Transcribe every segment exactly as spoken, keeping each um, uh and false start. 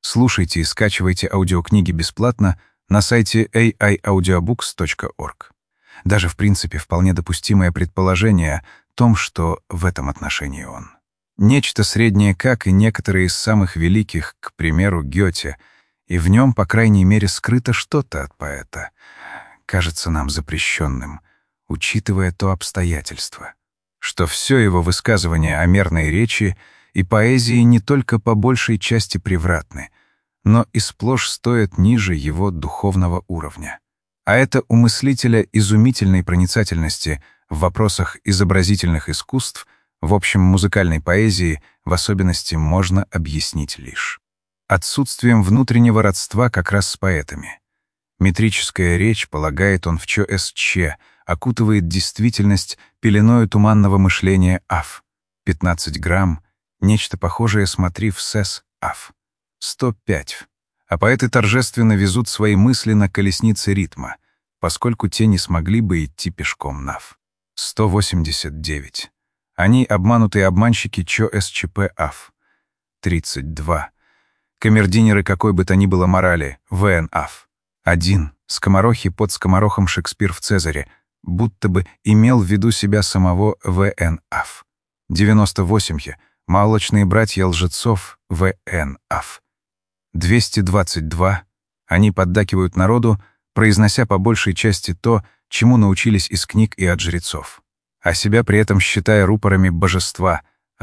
Слушайте и скачивайте аудиокниги бесплатно на сайте эй ай аудиобукс точка орг. Даже в принципе вполне допустимое предположение о том, что в этом отношении он. Нечто среднее, как и некоторые из самых великих, к примеру, Гёте, и в нем, по крайней мере, скрыто что-то от поэта, кажется нам запрещенным, учитывая то обстоятельство, что все его высказывания о мерной речи и поэзии не только по большей части превратны, но и сплошь стоят ниже его духовного уровня. А это у мыслителя изумительной проницательности в вопросах изобразительных искусств, в общем, музыкальной поэзии, в особенности, можно объяснить лишь отсутствием внутреннего родства как раз с поэтами. Метрическая речь, полагает он в ЧСЧ, окутывает действительность пеленою туманного мышления АФ. пятнадцать грамм, нечто похожее смотри в СЭС АФ. сто пять. А поэты торжественно везут свои мысли на колеснице ритма, поскольку те не смогли бы идти пешком НАФ. сто восемьдесят девять. Они обманутые обманщики ЧСЧП АФ. тридцать два. Камердинеры какой бы то ни было морали, ВН АФ. один. Скоморохи под скоморохом Шекспир в Цезаре, будто бы имел в виду себя самого ВН АФ. девяносто восемь. Молочные братья лжецов ВН АФ. двести двадцать два. Они поддакивают народу, произнося по большей части то, чему научились из книг и от жрецов, а себя при этом считая рупорами божества,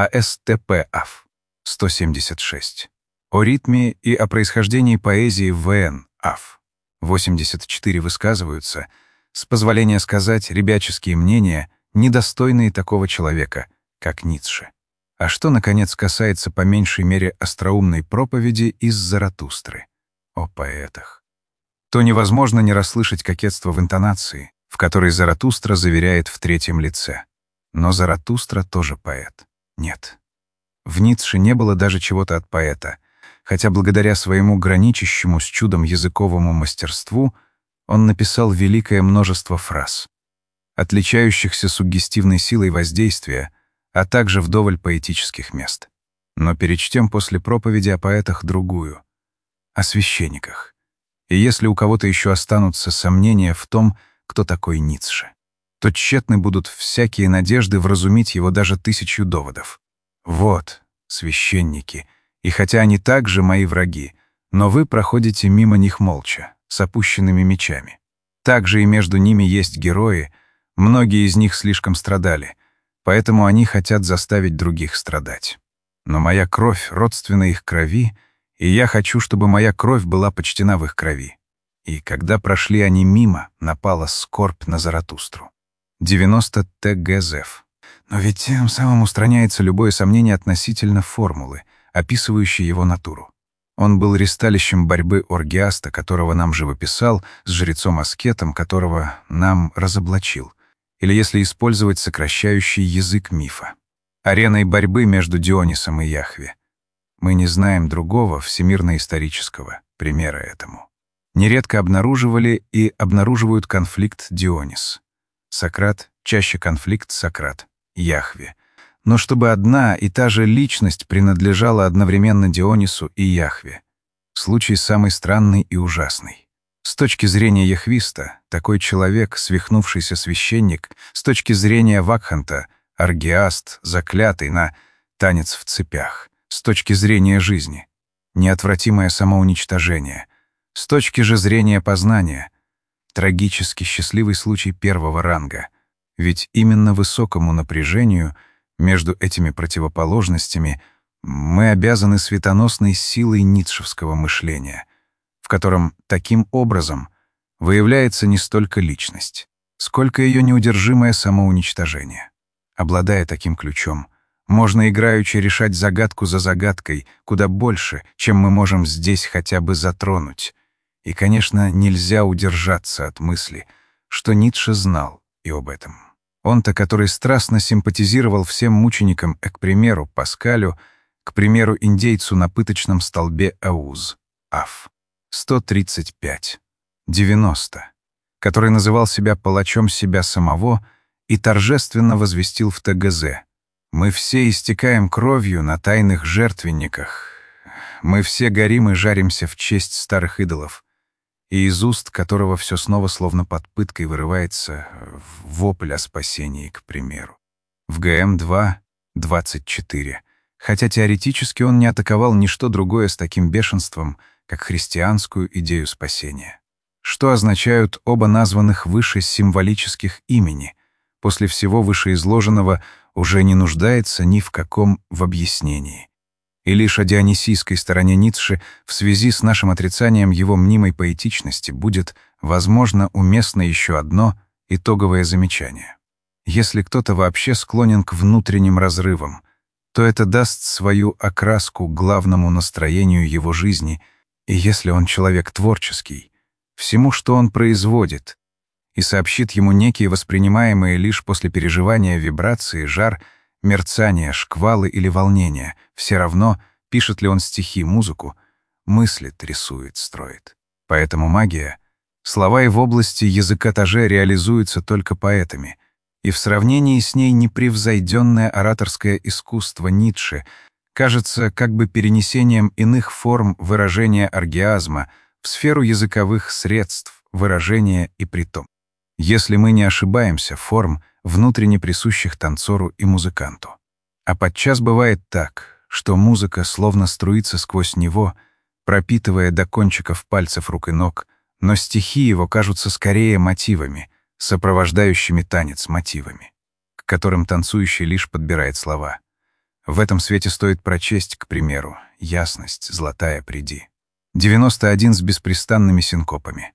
АСТП АФ. сто семьдесят шесть. О ритме и о происхождении поэзии ВН АФ. восемьдесят четыре высказываются, с позволения сказать, ребяческие мнения, недостойные такого человека, как Ницше. А что, наконец, касается по меньшей мере остроумной проповеди из Заратустры о поэтах, то невозможно не расслышать кокетство в интонации, в которой Заратустра заверяет в третьем лице. Но Заратустра тоже поэт. Нет. В Ницше не было даже чего-то от поэта, хотя благодаря своему граничащему с чудом языковому мастерству он написал великое множество фраз, отличающихся суггестивной силой воздействия, а также вдоволь поэтических мест. Но перечтем после проповеди о поэтах другую, о священниках. И если у кого-то еще останутся сомнения в том, кто такой Ницше, то тщетны будут всякие надежды вразумить его даже тысячью доводов. Вот, священники, и хотя они также мои враги, но вы проходите мимо них молча, с опущенными мечами. Также и между ними есть герои, многие из них слишком страдали, поэтому они хотят заставить других страдать. Но моя кровь родственна их крови, и я хочу, чтобы моя кровь была почтена в их крови. И когда прошли они мимо, напала скорбь на Заратустру. девяносто ТГЗФ. Но ведь тем самым устраняется любое сомнение относительно формулы, описывающей его натуру. Он был ристалищем борьбы Оргиаста, которого нам живописал, с жрецом-аскетом, которого нам разоблачил. Или, если использовать сокращающий язык мифа, ареной борьбы между Дионисом и Яхве. Мы не знаем другого всемирно-исторического примера этому. Нередко обнаруживали и обнаруживают конфликт Дионис. Сократ, чаще конфликт Сократ, Яхве. Но чтобы одна и та же личность принадлежала одновременно Дионису и Яхве. Случай самый странный и ужасный. С точки зрения яхвиста, такой человек, свихнувшийся священник, с точки зрения Вакханта, аргиаст, заклятый на танец в цепях, с точки зрения жизни, неотвратимое самоуничтожение, с точки же зрения познания, трагически счастливый случай первого ранга. Ведь именно высокому напряжению между этими противоположностями мы обязаны светоносной силой ницшевского мышления, в котором таким образом выявляется не столько личность, сколько ее неудержимое самоуничтожение. Обладая таким ключом, можно играючи решать загадку за загадкой куда больше, чем мы можем здесь хотя бы затронуть. И, конечно, нельзя удержаться от мысли, что Ницше знал и об этом. Он-то, который страстно симпатизировал всем мученикам, к примеру, Паскалю, к примеру, индейцу на пыточном столбе Ауз, Аф. сто тридцать пять. девяносто. Который называл себя палачом себя самого и торжественно возвестил в ТГЗ: «Мы все истекаем кровью на тайных жертвенниках. мы все горим и жаримся в честь старых идолов, и из уст которого все снова словно под пыткой вырывается вопль о спасении, к примеру. В ГМ два двадцать четыре. Хотя теоретически он не атаковал ничто другое с таким бешенством, как христианскую идею спасения. Что означают оба названных выше символических имени, после всего вышеизложенного уже не нуждается ни в каком в объяснении. И лишь о дионисийской стороне Ницше в связи с нашим отрицанием его мнимой поэтичности будет, возможно, уместно еще одно итоговое замечание. Если кто-то вообще склонен к внутренним разрывам, то это даст свою окраску главному настроению его жизни, и если он человек творческий, всему, что он производит, и сообщит ему некие воспринимаемые лишь после переживания вибрации, жар, мерцания, шквалы или волнения, все равно, пишет ли он стихи, музыку, мыслит, рисует, строит. Поэтому магия, слова и в области языка-таже реализуются только поэтами, и в сравнении с ней непревзойденное ораторское искусство Ницше кажется как бы перенесением иных форм выражения оргиазма в сферу языковых средств выражения и притом. Если мы не ошибаемся, форм, внутренне присущих танцору и музыканту. А подчас бывает так, что музыка словно струится сквозь него, пропитывая до кончиков пальцев рук и ног, но стихи его кажутся скорее мотивами, сопровождающими танец мотивами, к которым танцующий лишь подбирает слова. В этом свете стоит прочесть, к примеру, «Ясность, золотая, приди». девяносто один с беспрестанными синкопами.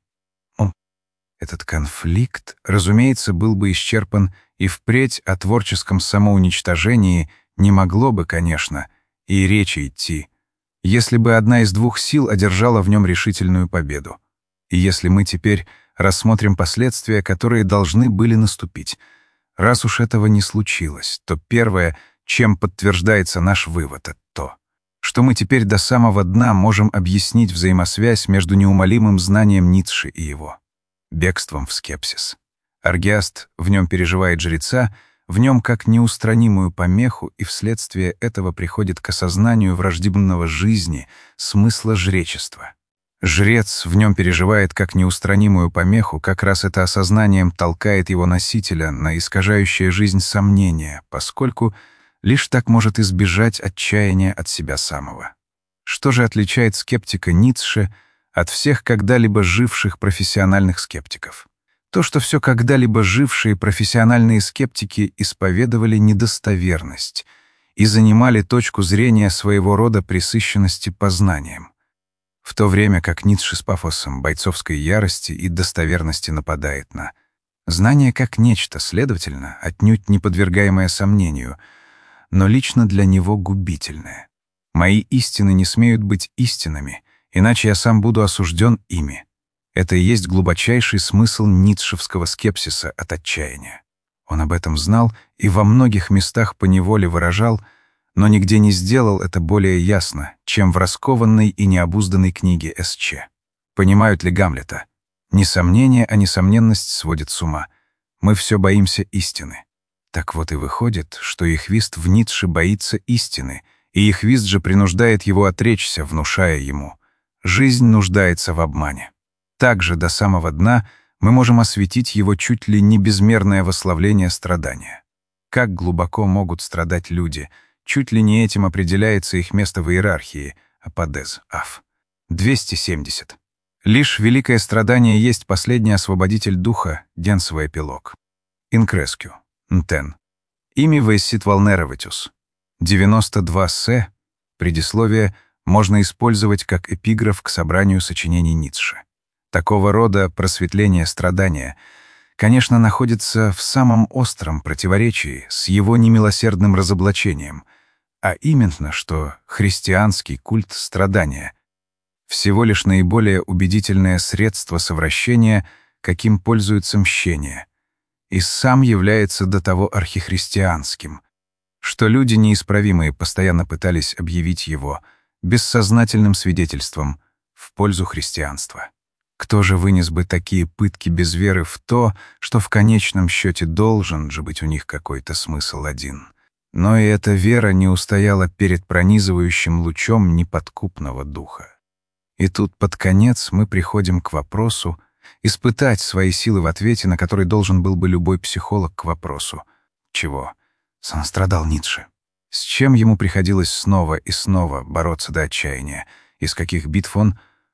Этот конфликт, разумеется, был бы исчерпан, и впредь о творческом самоуничтожении не могло бы, конечно, и речи идти, если бы одна из двух сил одержала в нем решительную победу. И если мы теперь рассмотрим последствия, которые должны были наступить. Раз уж этого не случилось, то первое, чем подтверждается наш вывод, это то, что мы теперь до самого дна можем объяснить взаимосвязь между неумолимым знанием Ницше и его бегством в скепсис. Оргиаст в нем переживает жреца, в нем как неустранимую помеху, и вследствие этого приходит к осознанию враждебного жизни, смысла жречества. Жрец в нем переживает как неустранимую помеху, как раз это осознанием толкает его носителя на искажающее жизнь сомнения, поскольку лишь так может избежать отчаяния от себя самого. Что же отличает скептика Ницше от всех когда-либо живших профессиональных скептиков? То, что все когда-либо жившие профессиональные скептики исповедовали недостоверность и занимали точку зрения своего рода пресыщенности познанием, в то время как Ницше с пафосом бойцовской ярости и достоверности нападает на знание как нечто, следовательно, отнюдь не подвергаемое сомнению, но лично для него губительное. «Мои истины не смеют быть истинами, иначе я сам буду осужден ими». Это и есть глубочайший смысл ницшевского скепсиса от отчаяния. Он об этом знал и во многих местах поневоле выражал, но нигде не сделал это более ясно, чем в раскованной и необузданной книге С Ч. Понимают ли Гамлета? Несомнение, а несомненность сводит с ума. Мы все боимся истины. Так вот и выходит, что Ихвист в Ницше боится истины, и Ихвист же принуждает его отречься, внушая ему: жизнь нуждается в обмане. Также до самого дна мы можем осветить его чуть ли не безмерное восславление страдания. Как глубоко могут страдать люди, чуть ли не этим определяется их место в иерархии, аподез, аф. двести семьдесят. Лишь великое страдание есть последний освободитель духа, денсовый эпилог. Инкрескю, нтен. Ими вейсит волнеровитюс. девяносто два с, предисловие, можно использовать как эпиграф к собранию сочинений Ницше. Такого рода просветление страдания, конечно, находится в самом остром противоречии с его немилосердным разоблачением, а именно, что христианский культ страдания — всего лишь наиболее убедительное средство совращения, каким пользуется мщение, и сам является до того архихристианским, что люди неисправимые постоянно пытались объявить его бессознательным свидетельством в пользу христианства. Кто же вынес бы такие пытки без веры в то, что в конечном счете должен же быть у них какой-то смысл один? Но и эта вера не устояла перед пронизывающим лучом неподкупного духа. И тут под конец мы приходим к вопросу, испытать свои силы в ответе, на который должен был бы любой психолог к вопросу. Чего? Сам страдал Ницше. С чем ему приходилось снова и снова бороться до отчаяния? Из каких битв он,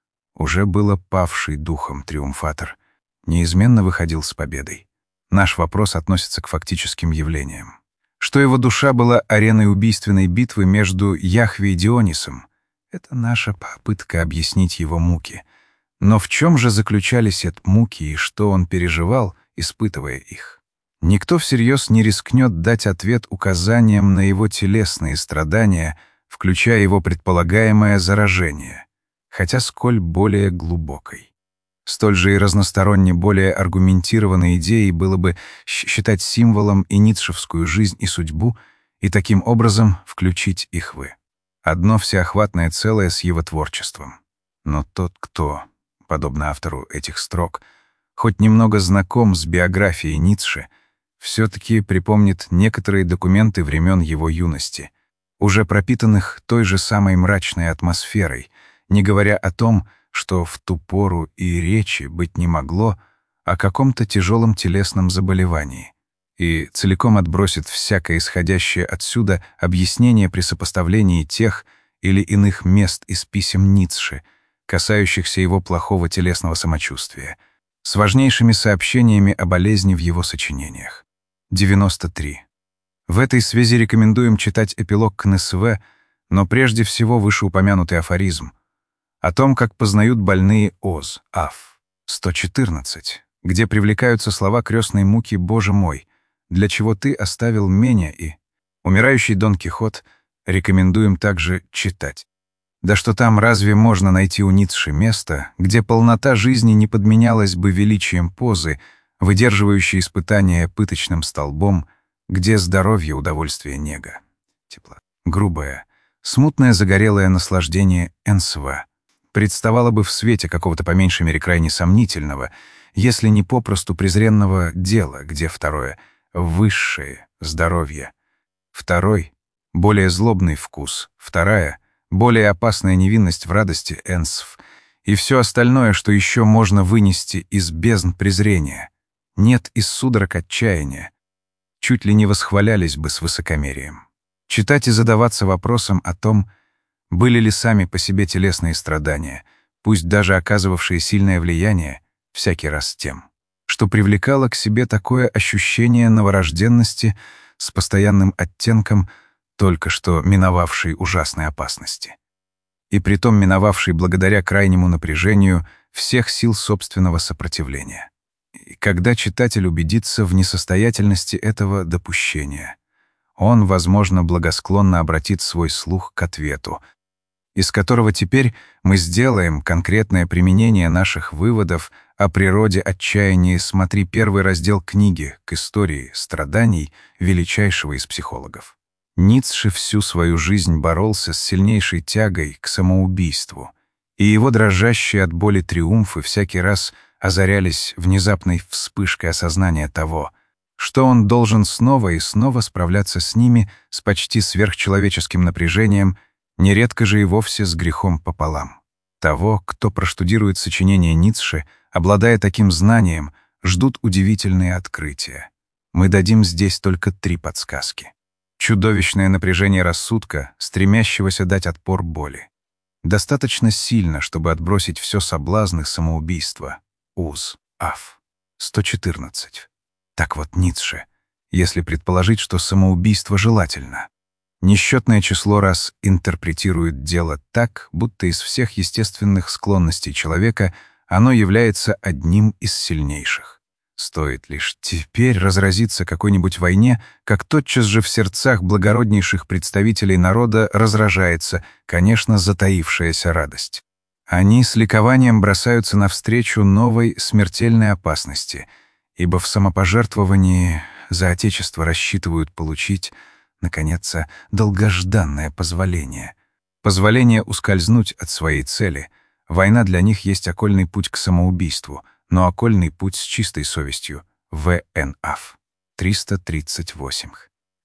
уже было павший духом триумфатор, неизменно выходил с победой? Наш вопрос относится к фактическим явлениям. Что его душа была ареной убийственной битвы между Яхве и Дионисом — это наша попытка объяснить его муки. Но в чем же заключались эти муки и что он переживал, испытывая их? Никто всерьез не рискнет дать ответ указанием на его телесные страдания, включая его предполагаемое заражение, хотя сколь более глубокой. Столь же и разносторонне более аргументированной идеей было бы считать символом и ницшевскую жизнь и судьбу, и таким образом включить их вы. Одно всеохватное целое с его творчеством. Но тот, кто, подобно автору этих строк, хоть немного знаком с биографией Ницше, все-таки припомнит некоторые документы времен его юности, уже пропитанных той же самой мрачной атмосферой, не говоря о том, что в ту пору и речи быть не могло о каком-то тяжелом телесном заболевании, и целиком отбросит всякое исходящее отсюда объяснение при сопоставлении тех или иных мест из писем Ницше, касающихся его плохого телесного самочувствия, с важнейшими сообщениями о болезни в его сочинениях. девяносто три. В этой связи рекомендуем читать эпилог к НСВ, но прежде всего вышеупомянутый афоризм о том, как познают больные Оз, Аф, сто четырнадцать, где привлекаются слова крестной муки «Боже мой, для чего ты оставил меня» и «Умирающий Дон Кихот» рекомендуем также читать. Да что там разве можно найти у Ницше место, где полнота жизни не подменялась бы величием позы, выдерживающей испытания пыточным столбом, где здоровье, удовольствие, нега. Тепло. Грубое, смутное загорелое наслаждение НСВ представало бы в свете какого-то по меньшей мере крайне сомнительного, если не попросту презренного дела, где второе — высшее здоровье, второй — более злобный вкус, вторая — более опасная невинность в радости НСВ, и все остальное, что еще можно вынести из бездн презрения, нет из судорог отчаяния, чуть ли не восхвалялись бы с высокомерием. Читать и задаваться вопросом о том, были ли сами по себе телесные страдания, пусть даже оказывавшие сильное влияние, всякий раз тем, что привлекало к себе такое ощущение новорожденности с постоянным оттенком только что миновавшей ужасной опасности. И притом миновавшей благодаря крайнему напряжению всех сил собственного сопротивления. И когда читатель убедится в несостоятельности этого допущения, он, возможно, благосклонно обратит свой слух к ответу, из которого теперь мы сделаем конкретное применение наших выводов о природе отчаяния. Смотри первый раздел книги к истории страданий величайшего из психологов. Ницше всю свою жизнь боролся с сильнейшей тягой к самоубийству, и его дрожащие от боли триумфы всякий раз озарялись внезапной вспышкой осознания того, что он должен снова и снова справляться с ними с почти сверхчеловеческим напряжением, нередко же и вовсе с грехом пополам. Того, кто проштудирует сочинения Ницше, обладая таким знанием, ждут удивительные открытия. Мы дадим здесь только три подсказки. Чудовищное напряжение рассудка, стремящегося дать отпор боли. Достаточно сильно, чтобы отбросить все соблазны самоубийства. Уз, Аф, сто четырнадцать. Так вот Ницше, если предположить, что самоубийство желательно. Несчетное число раз интерпретирует дело так, будто из всех естественных склонностей человека оно является одним из сильнейших. Стоит лишь теперь разразиться какой-нибудь войне, как тотчас же в сердцах благороднейших представителей народа разражается, конечно, затаившаяся радость. Они с ликованием бросаются навстречу новой смертельной опасности, ибо в самопожертвовании за Отечество рассчитывают получить, наконец, долгожданное позволение. Позволение ускользнуть от своей цели. Война для них есть окольный путь к самоубийству, но окольный путь с чистой совестью. В. Н. Аф. триста тридцать восемь.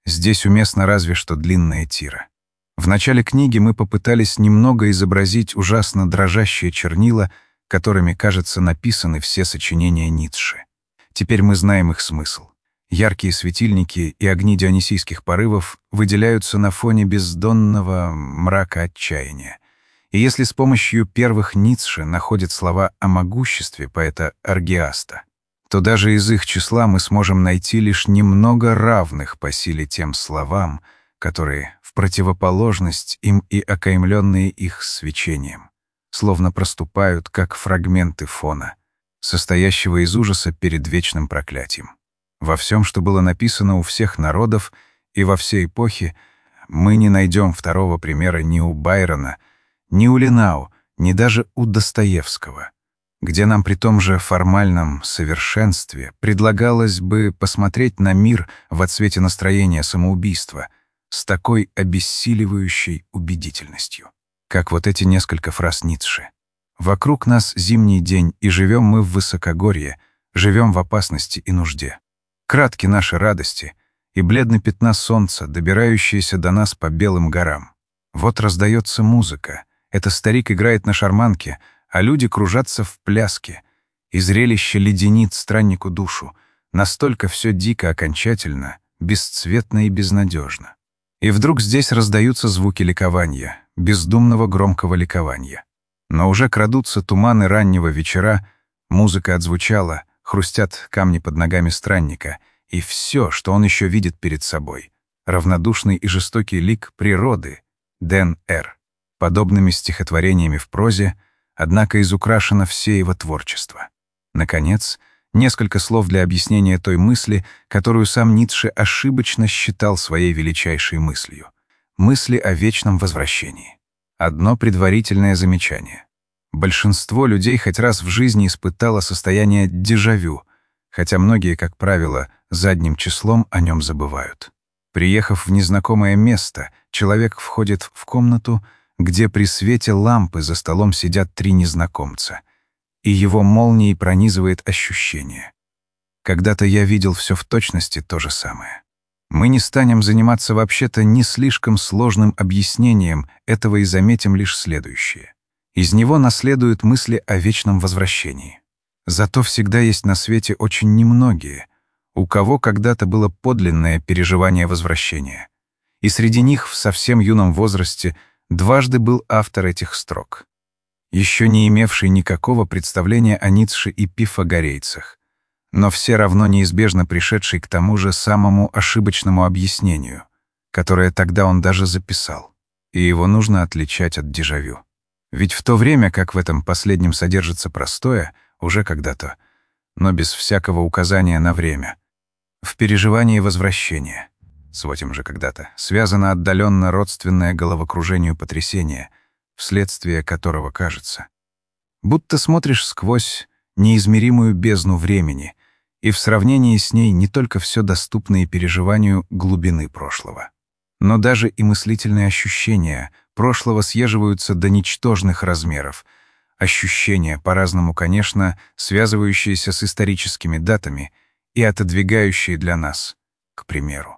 Здесь уместно разве что длинная тира. В начале книги мы попытались немного изобразить ужасно дрожащие чернила, которыми, кажется, написаны все сочинения Ницше. Теперь мы знаем их смысл. Яркие светильники и огни дионисийских порывов выделяются на фоне бездонного мрака отчаяния. И если с помощью первых Ницше находят слова о могуществе поэта Аргиаста, то даже из их числа мы сможем найти лишь немного равных по силе тем словам, которые в противоположность им и окаймленные их свечением, словно проступают, как фрагменты фона, состоящего из ужаса перед вечным проклятием. Во всем, что было написано у всех народов и во всей эпохи, мы не найдем второго примера ни у Байрона, ни у Ленау, ни даже у Достоевского, где нам при том же формальном совершенстве предлагалось бы посмотреть на мир в отсвете настроения самоубийства с такой обессиливающей убедительностью, как вот эти несколько фраз Ницше. «Вокруг нас зимний день, и живем мы в высокогорье, живем в опасности и нужде. Кратки наши радости, и бледны пятна солнца, добирающиеся до нас по белым горам. Вот раздается музыка, это старик играет на шарманке, а люди кружатся в пляске, и зрелище леденит страннику душу, настолько все дико окончательно, бесцветно и безнадежно. И вдруг здесь раздаются звуки ликования, бездумного громкого ликования. Но уже крадутся туманы раннего вечера, музыка отзвучала, хрустят камни под ногами странника, и все, что он еще видит перед собой, равнодушный и жестокий лик природы, Дэн Р. Подобными стихотворениями в прозе, однако изукрашено все его творчество. Наконец, несколько слов для объяснения той мысли, которую сам Ницше ошибочно считал своей величайшей мыслью — мысли о вечном возвращении. Одно предварительное замечание. Большинство людей хоть раз в жизни испытало состояние дежавю, хотя многие, как правило, задним числом о нем забывают. Приехав в незнакомое место, человек входит в комнату, где при свете лампы за столом сидят три незнакомца, и его молнией пронизывает ощущение. Когда-то я видел все в точности то же самое. Мы не станем заниматься вообще-то не слишком сложным объяснением этого и заметим лишь следующее. Из него наследуют мысли о вечном возвращении. Зато всегда есть на свете очень немногие, у кого когда-то было подлинное переживание возвращения. И среди них в совсем юном возрасте дважды был автор этих строк, еще не имевший никакого представления о Ницше и пифагорейцах, но все равно неизбежно пришедший к тому же самому ошибочному объяснению, которое тогда он даже записал, и его нужно отличать от дежавю. Ведь в то время, как в этом последнем содержится простое, уже когда-то, но без всякого указания на время, в переживании возвращения, с этим же когда-то, связано отдаленно родственное головокружению потрясение, вследствие которого кажется, будто смотришь сквозь неизмеримую бездну времени, и в сравнении с ней не только все доступное переживанию глубины прошлого, но даже и мыслительные ощущения прошлого съеживаются до ничтожных размеров, ощущения, по-разному, конечно, связывающиеся с историческими датами и отодвигающие для нас, к примеру,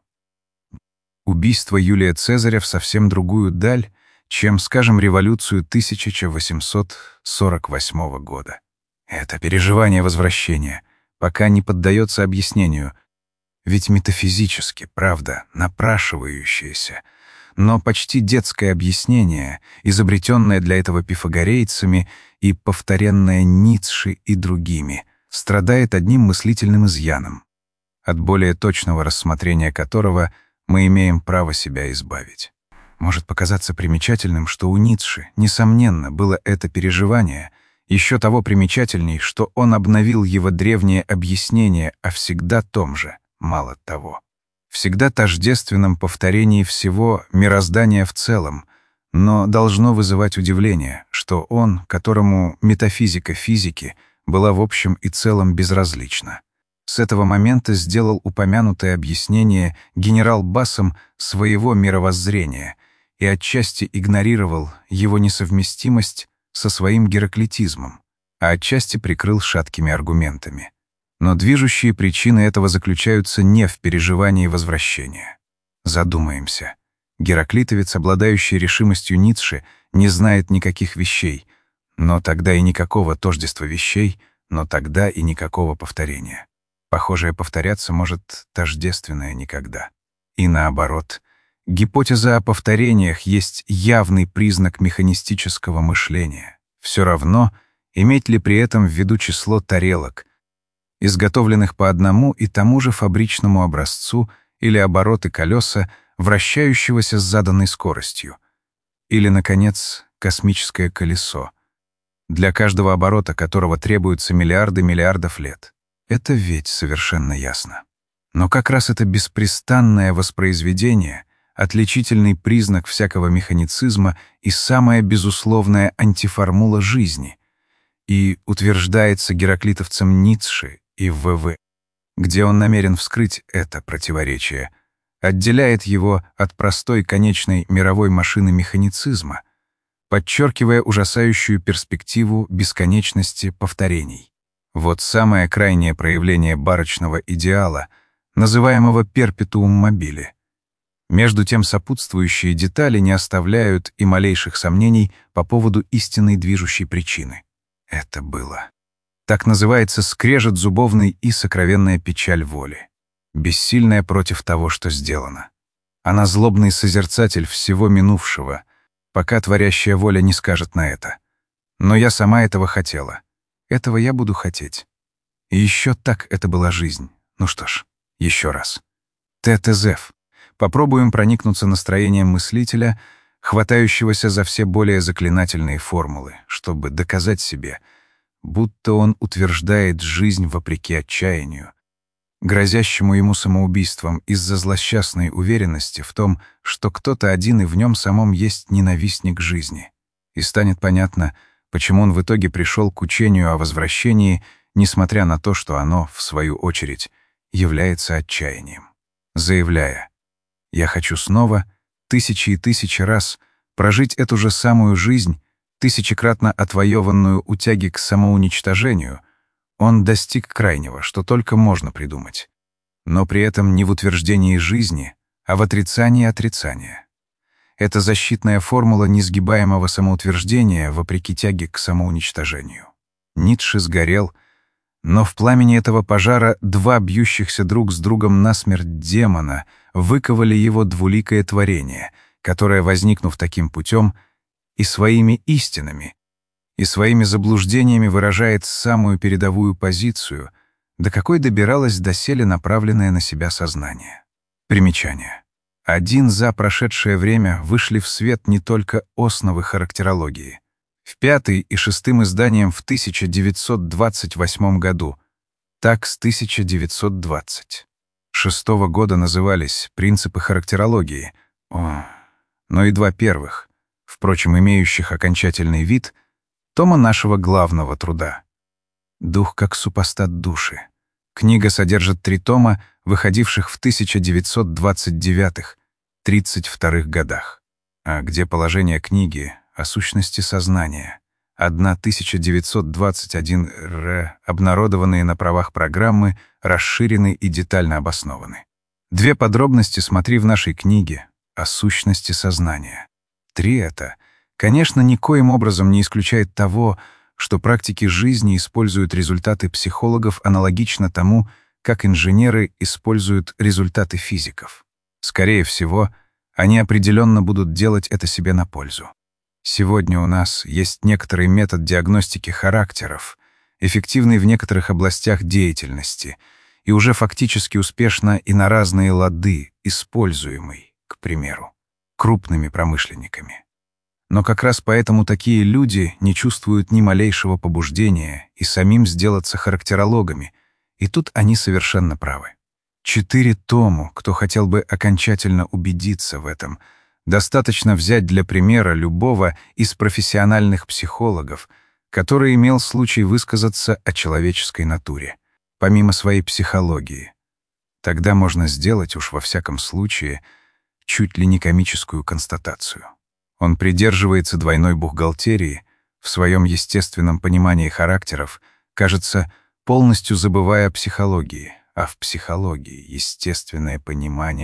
убийство Юлия Цезаря в совсем другую даль, чем, скажем, революцию тысяча восемьсот сорок восьмого года. Это переживание возвращения пока не поддается объяснению, ведь метафизически, правда, напрашивающееся, но почти детское объяснение, изобретенное для этого пифагорейцами и повторенное Ницше и другими, страдает одним мыслительным изъяном, от более точного рассмотрения которого мы имеем право себя избавить. Может показаться примечательным, что у Ницше, несомненно, было это переживание, еще того примечательней, что он обновил его древнее объяснение о всегда том же, мало того, всегда тождественном повторении всего мироздания в целом, но должно вызывать удивление, что он, которому метафизика физики была в общем и целом безразлична, с этого момента сделал упомянутое объяснение генерал Бассом своего мировоззрения и отчасти игнорировал его несовместимость со своим гераклитизмом, а отчасти прикрыл шаткими аргументами. Но движущие причины этого заключаются не в переживании возвращения. Задумаемся. Гераклитовец, обладающий решимостью Ницше, не знает никаких вещей, но тогда и никакого тождества вещей, но тогда и никакого повторения. Похожее повторяться может тождественное никогда. И наоборот, гипотеза о повторениях есть явный признак механистического мышления. Все равно, иметь ли при этом в виду число тарелок, изготовленных по одному и тому же фабричному образцу, или обороты колеса, вращающегося с заданной скоростью, или, наконец, космическое колесо, для каждого оборота которого требуются миллиарды миллиардов лет. Это ведь совершенно ясно. Но как раз это беспрестанное воспроизведение — отличительный признак всякого механицизма и самая безусловная антиформула жизни, и утверждается гераклитовцем Ницше и в в, где он намерен вскрыть это противоречие, отделяет его от простой конечной мировой машины механицизма, подчеркивая ужасающую перспективу бесконечности повторений. Вот самое крайнее проявление барочного идеала, называемого перпетуум мобиле. Между тем сопутствующие детали не оставляют и малейших сомнений по поводу истинной движущей причины. Это было. Так называется скрежет зубовный и сокровенная печаль воли, бессильная против того, что сделано. Она злобный созерцатель всего минувшего, пока творящая воля не скажет на это. Но я сама этого хотела. Этого я буду хотеть. И еще так это была жизнь. Ну что ж, еще раз. Тетезеф. Попробуем проникнуться настроением мыслителя, хватающегося за все более заклинательные формулы, чтобы доказать себе, будто он утверждает жизнь вопреки отчаянию, грозящему ему самоубийством из-за злосчастной уверенности в том, что кто-то один и в нем самом есть ненавистник жизни. И станет понятно, почему он в итоге пришел к учению о возвращении, несмотря на то, что оно, в свою очередь, является отчаянием. Заявляя: «Я хочу снова, тысячи и тысячи раз, прожить эту же самую жизнь, тысячекратно отвоеванную у тяги к самоуничтожению», он достиг крайнего, что только можно придумать. Но при этом не в утверждении жизни, а в отрицании отрицания. Это защитная формула несгибаемого самоутверждения вопреки тяге к самоуничтожению. Ницше сгорел, но в пламени этого пожара два бьющихся друг с другом насмерть демона выковали его двуликое творение, которое, возникнув таким путем, и своими истинами, и своими заблуждениями выражает самую передовую позицию, до какой добиралось доселе направленное на себя сознание. Примечание. Один за прошедшее время вышли в свет не только основы характерологии. В пятый и шестым изданием в тысяча девятьсот двадцать восьмом году, так с тысяча девятьсот двадцать шестого года назывались «Принципы характерологии», о, но и два первых, впрочем, имеющих окончательный вид, тома нашего главного труда. «Дух как супостат души». Книга содержит три тома, выходивших в тысяча девятьсот двадцать девятом — тридцать втором годах. А где положение книги о сущности сознания, тысяча девятьсот двадцать первый р, обнародованные на правах программы, расширены и детально обоснованы. Две подробности смотри в нашей книге о сущности сознания. Три это, конечно, никоим образом не исключает того, что практики жизни используют результаты психологов аналогично тому, как инженеры используют результаты физиков. Скорее всего, они определенно будут делать это себе на пользу. Сегодня у нас есть некоторый метод диагностики характеров, эффективный в некоторых областях деятельности и уже фактически успешно и на разные лады используемый, к примеру, крупными промышленниками. Но как раз поэтому такие люди не чувствуют ни малейшего побуждения и самим сделаться характерологами, и тут они совершенно правы. Четыре тому, кто хотел бы окончательно убедиться в этом, достаточно взять для примера любого из профессиональных психологов, который имел случай высказаться о человеческой натуре, помимо своей психологии. Тогда можно сделать уж во всяком случае чуть ли не комическую констатацию. Он придерживается двойной бухгалтерии, в своем естественном понимании характеров, кажется, полностью забывая о психологии, а в психологии естественное понимание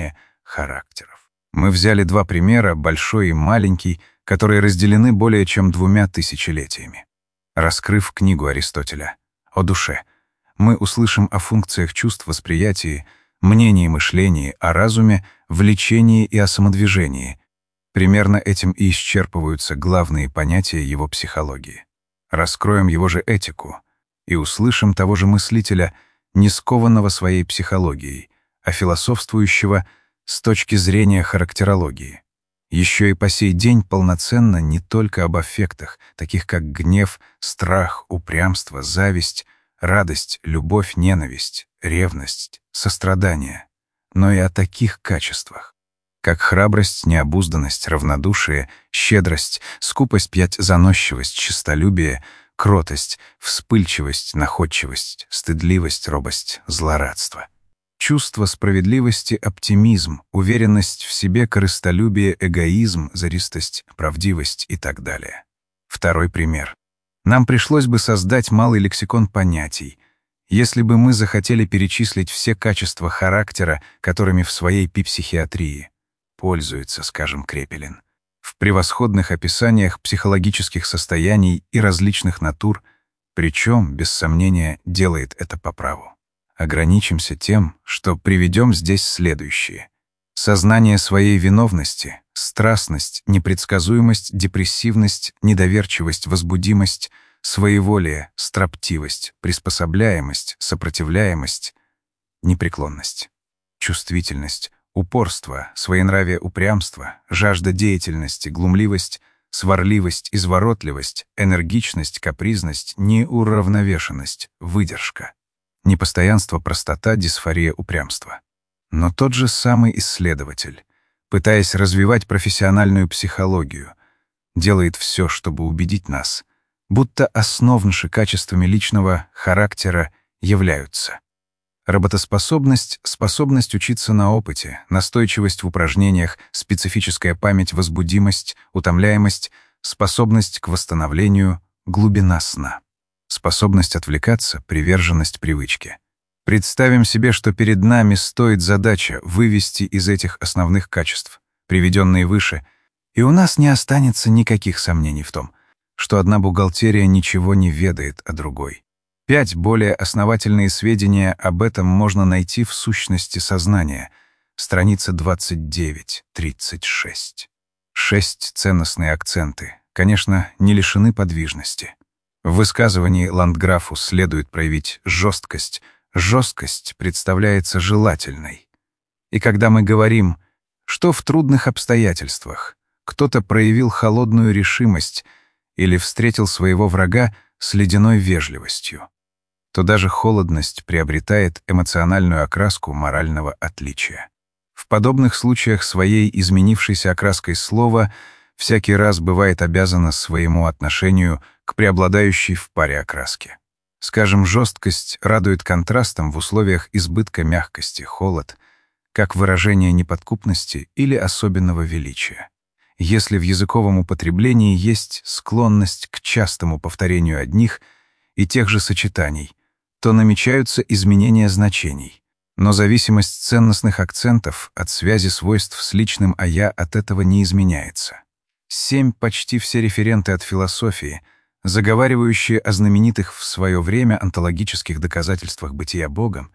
характеров. Мы взяли два примера, большой и маленький, которые разделены более чем двумя тысячелетиями. Раскрыв книгу Аристотеля о душе, мы услышим о функциях чувств, восприятии, мнении и мышлении, о разуме, влечении и о самодвижении. Примерно этим и исчерпываются главные понятия его психологии. Раскроем его же этику и услышим того же мыслителя, не скованного своей психологией, а философствующего с точки зрения характерологии. Еще и по сей день полноценно не только об аффектах, таких как гнев, страх, упрямство, зависть, радость, любовь, ненависть, ревность, сострадание, но и о таких качествах, как храбрость, необузданность, равнодушие, щедрость, скупость, пять, заносчивость, честолюбие, кротость, вспыльчивость, находчивость, стыдливость, робость, злорадство. Чувство справедливости, оптимизм, уверенность в себе, корыстолюбие, эгоизм, заристость, правдивость и так далее. Второй пример. Нам пришлось бы создать малый лексикон понятий, если бы мы захотели перечислить все качества характера, которыми в своей психиатрии пользуется, скажем, Крепелин, в превосходных описаниях психологических состояний и различных натур, причем, без сомнения, делает это по праву. Ограничимся тем, что приведем здесь следующие. Сознание своей виновности, страстность, непредсказуемость, депрессивность, недоверчивость, возбудимость, своеволие, строптивость, приспособляемость, сопротивляемость, непреклонность, чувствительность, упорство, своенравие, упрямство, жажда деятельности, глумливость, сварливость, изворотливость, энергичность, капризность, неуравновешенность, выдержка, непостоянство, простота, дисфория, упрямство. Но тот же самый исследователь, пытаясь развивать профессиональную психологию, делает все, чтобы убедить нас, будто основнейшими качествами личного характера являются работоспособность, способность учиться на опыте, настойчивость в упражнениях, специфическая память, возбудимость, утомляемость, способность к восстановлению, глубина сна, способность отвлекаться, приверженность привычке. Представим себе, что перед нами стоит задача вывести из этих основных качеств, приведенные выше, и у нас не останется никаких сомнений в том, что одна бухгалтерия ничего не ведает о другой. Пять более основательные сведения об этом можно найти в сущности сознания, страница двадцать девять тридцать шесть. Шесть ценностные акценты, конечно, не лишены подвижности. В высказывании Ландграфу следует проявить жесткость. Жесткость представляется желательной. И когда мы говорим, что в трудных обстоятельствах кто-то проявил холодную решимость или встретил своего врага с ледяной вежливостью, то даже холодность приобретает эмоциональную окраску морального отличия. В подобных случаях своей изменившейся окраской слова всякий раз бывает обязано своему отношению к преобладающей в паре окраске. Скажем, жесткость радует контрастом в условиях избытка мягкости, холод, как выражение неподкупности или особенного величия. Если в языковом употреблении есть склонность к частому повторению одних и тех же сочетаний, то намечаются изменения значений, но зависимость ценностных акцентов от связи свойств с личным «а я» от этого не изменяется. Семь почти все референты от философии, заговаривающие о знаменитых в свое время онтологических доказательствах бытия Богом,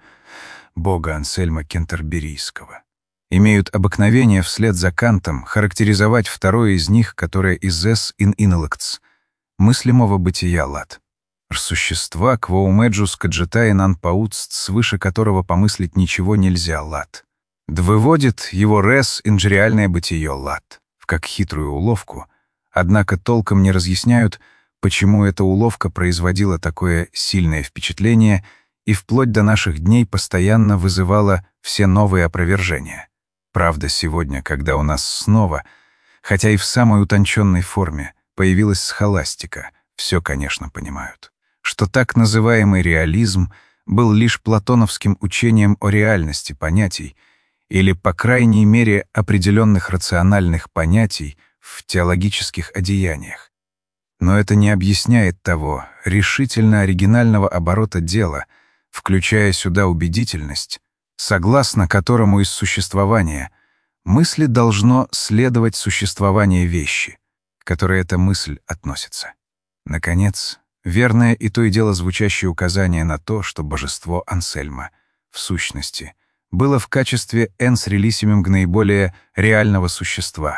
Бога Ансельма Кентерберийского, имеют обыкновение вслед за Кантом характеризовать второе из них, которое из «эс ин инtellects» мыслимого бытия лад. Существа квоумеджус каджитаи нан паутст, свыше которого помыслить ничего нельзя лад. Да выводит его рес инжереальное бытие лад, в как хитрую уловку, однако толком не разъясняют, почему эта уловка производила такое сильное впечатление и вплоть до наших дней постоянно вызывала все новые опровержения. Правда, сегодня, когда у нас снова, хотя и в самой утонченной форме, появилась схоластика, все, конечно, понимают, что так называемый реализм был лишь платоновским учением о реальности понятий или, по крайней мере, определенных рациональных понятий в теологических одеяниях. Но это не объясняет того решительно оригинального оборота дела, включая сюда убедительность, согласно которому из существования Мысли должно следовать существование вещи, к которой эта мысль относится. Наконец, верное и то и дело звучащее указание на то, что божество Ансельма, в сущности, было в качестве «энс релисимум» наиболее реального существа.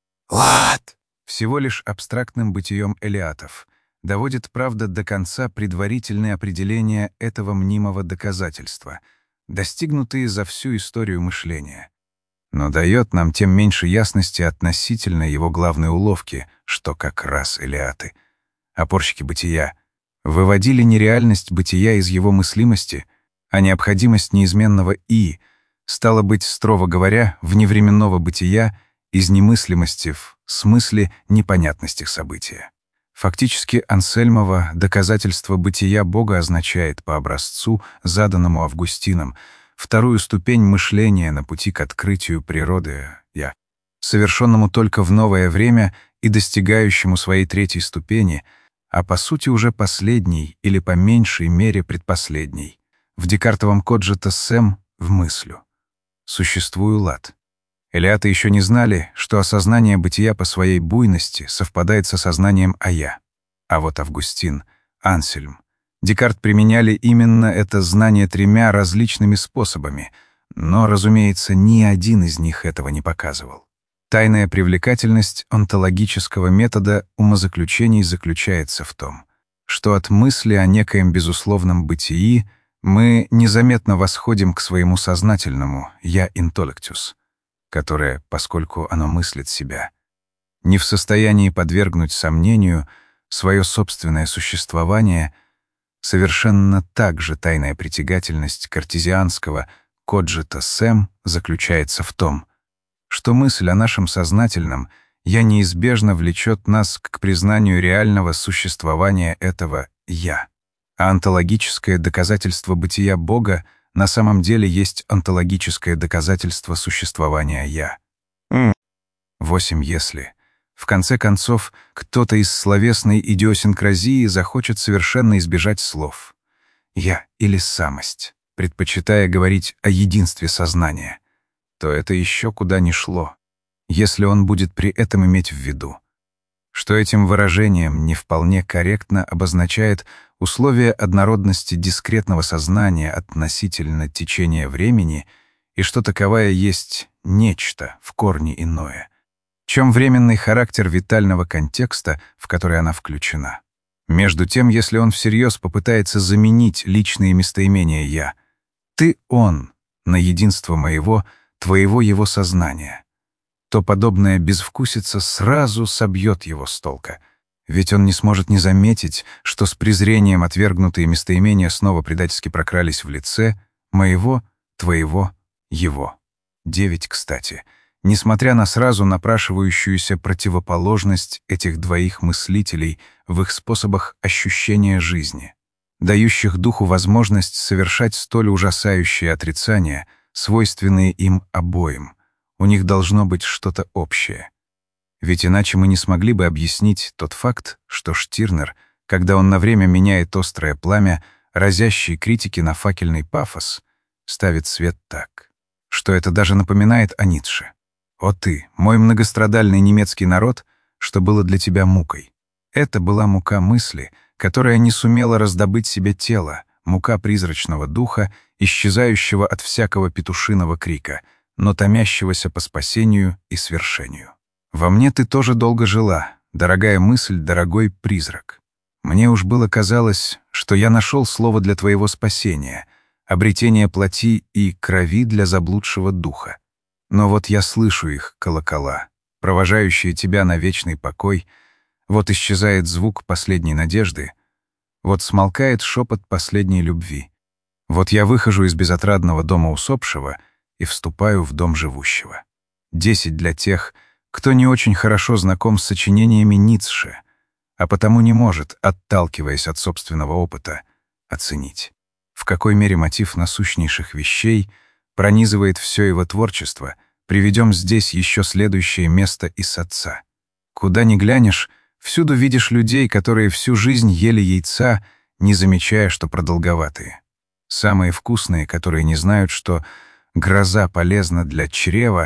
Лад! Всего лишь абстрактным бытием элиатов доводит, правда, до конца предварительные определения этого мнимого доказательства, достигнутые за всю историю мышления. Но дает нам тем меньше ясности относительно его главной уловки, что как раз элиаты, опорщики бытия, выводили нереальность бытия из его мыслимости, а необходимость неизменного «и», стало быть, строго говоря, вневременного бытия из немыслимости в смысле непонятности события. Фактически Ансельмово доказательство бытия Бога означает по образцу, заданному Августином, вторую ступень мышления на пути к открытию природы «я», совершенному только в новое время и достигающему своей третьей ступени, а по сути уже последней или по меньшей мере предпоследней, в декартовом коджито сэм в мыслю. Существую лад. Элиаты еще не знали, что осознание бытия по своей буйности совпадает с осознанием «а-я». А вот Августин, Ансельм, Декарт применяли именно это знание тремя различными способами, но, разумеется, ни один из них этого не показывал. Тайная привлекательность онтологического метода умозаключений заключается в том, что от мысли о некоем безусловном бытии мы незаметно восходим к своему сознательному «я интеллектус», которое, поскольку оно мыслит себя, не в состоянии подвергнуть сомнению свое собственное существование. Совершенно так же тайная притягательность картезианского коджито сэм заключается в том, что мысль о нашем сознательном «я» неизбежно влечет нас к признанию реального существования этого «я». А онтологическое доказательство бытия Бога на самом деле есть онтологическое доказательство существования «я». Mm. Восемь «если». В конце концов, кто-то из словесной идиосинкразии захочет совершенно избежать слов «я» или «самость», предпочитая говорить о единстве сознания, то это еще куда ни шло, если он будет при этом иметь в виду, что этим выражением не вполне корректно обозначает условие однородности дискретного сознания относительно течения времени и что таковая есть нечто в корне иное, чем временный характер витального контекста, в который она включена. Между тем, если он всерьез попытается заменить личные местоимения «я», «ты» — «он» на единство моего, твоего его сознания, то подобная безвкусица сразу собьет его с толка, ведь он не сможет не заметить, что с презрением отвергнутые местоимения снова предательски прокрались в лице моего, твоего, его. Девять, кстати. Несмотря на сразу напрашивающуюся противоположность этих двоих мыслителей в их способах ощущения жизни, дающих духу возможность совершать столь ужасающие отрицания, свойственные им обоим, у них должно быть что-то общее. Ведь иначе мы не смогли бы объяснить тот факт, что Штирнер, когда он на время меняет острое пламя, разящей критики на факельный пафос, ставит свет так, что это даже напоминает о Ницше. «О ты, мой многострадальный немецкий народ, что было для тебя мукой». Это была мука мысли, которая не сумела раздобыть себе тело, мука призрачного духа, исчезающего от всякого петушиного крика, но томящегося по спасению и свершению. Во мне ты тоже долго жила, дорогая мысль, дорогой призрак. Мне уж было казалось, что я нашел слово для твоего спасения, обретение плоти и крови для заблудшего духа. Но вот я слышу их, колокола, провожающие тебя на вечный покой, вот исчезает звук последней надежды, вот смолкает шепот последней любви. Вот я выхожу из безотрадного дома усопшего и вступаю в дом живущего. Десять для тех, кто не очень хорошо знаком с сочинениями Ницше, а потому не может, отталкиваясь от собственного опыта, оценить, в какой мере мотив насущнейших вещей пронизывает все его творчество. Приведем здесь еще следующее место из отца. Куда ни глянешь, всюду видишь людей, которые всю жизнь ели яйца, не замечая, что продолговатые. Самые вкусные, которые не знают, что гроза полезна для чрева,